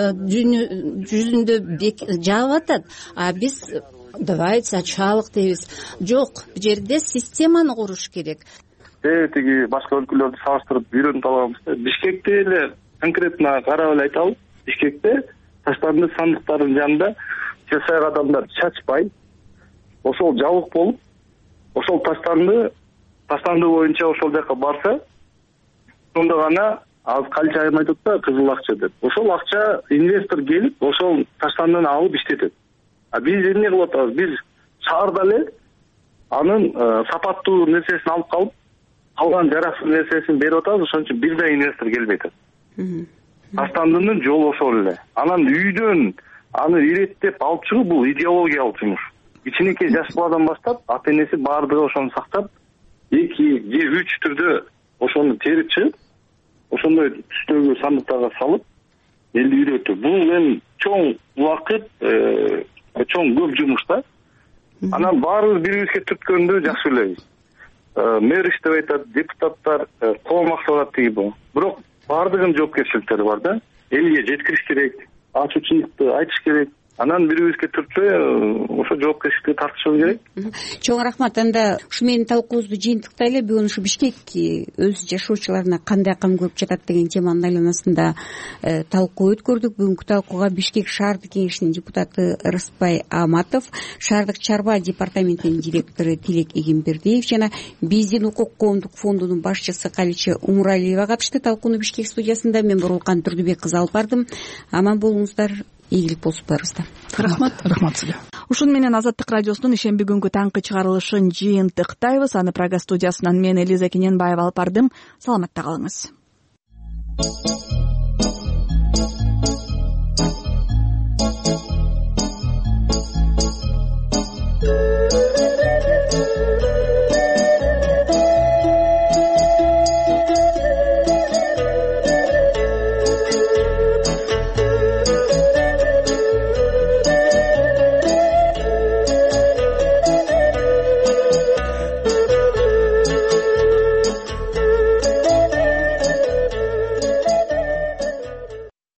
жүзүндө жаап атат. А биз давайте ачалык дейбиз. Жок, бул жерде системаны куруш керек. Тиги башка өлкөлөрдү салыштырып үйрөнүп алганбыз да. Бишкекте эле конкретно карап эле айталы. Бишкекте таштанды сандыктардын жанында жашаган адамдар чачпай, ошол жабык болуп, ошол таштанды таштанды боюнча ошол жака барса, сонда гана аз калча айым айтат да, кызыл акча деп. Ошол акча инвестор келип, ошол таштандыны алып иштетет. А биз эмне кылып атабыз? Биз шаарда эле анын сапаттуу нерсесин алып калып, калган жараksыз нерсесин берип атабыз, ошон үчүн бир да инвестор келбей атат. Таштандынын жолу ошол эле. Анан үйдөн аны иреттеп алып чыгуу бул идеологиялык жумуш. Кичинекей жаш баладан баштап ата энеси баардыгы ошону сактап, эки же үч түрдө ошону терип чыгып, ошондой түстөгү сандыктарга салып, элди үйрөтүү. Бул эми чоң убакыт, чоң көп жумуш да. Анан баарыбыз бирибизге түрткөндү жакшы билебиз. Мэр иштеп атат, депутаттар, коом аксап атат дейби. Бирок баардыгынын жоопкерчиликтери бар да. Элге жеткириш керек, ачууччулукту айтыш керек. анан бирибизге түртпөй ошо жоопкерчиликке тартышыбыз керек. Чоң рахмат. Анда ушу менин талкуубузду жыйынтыктайлы. Бүгүн ушу Бишкек өз жашоочуларына кандай кам көрүп жатат деген теманын айланасында талкуу өткөрдүк. Бүгүнкү талкууга Бишкек шаардык кеңешинин депутаты Ырысбай Аматов, шаардык чарба департаментинин директору Тилек Эгембердиев жана Биздин укук коомдук фондунун башчысы Каличе Умуралиева катышты. Талкууну Бишкек студиясында мен Борулкан Турдубек кызы алып бардым. Аман болуңуздар, ийгилик болсун баарыбызда. Рахмат. Рахмат сизге. Ушун менен Азаттык радиосунун ишемби күнгү таңкы чыгарылышын жыйынтыктайбыз. Аны Прага студиясынан мен Элиза Кененбаева алып бардым. Саламатта калыңыз.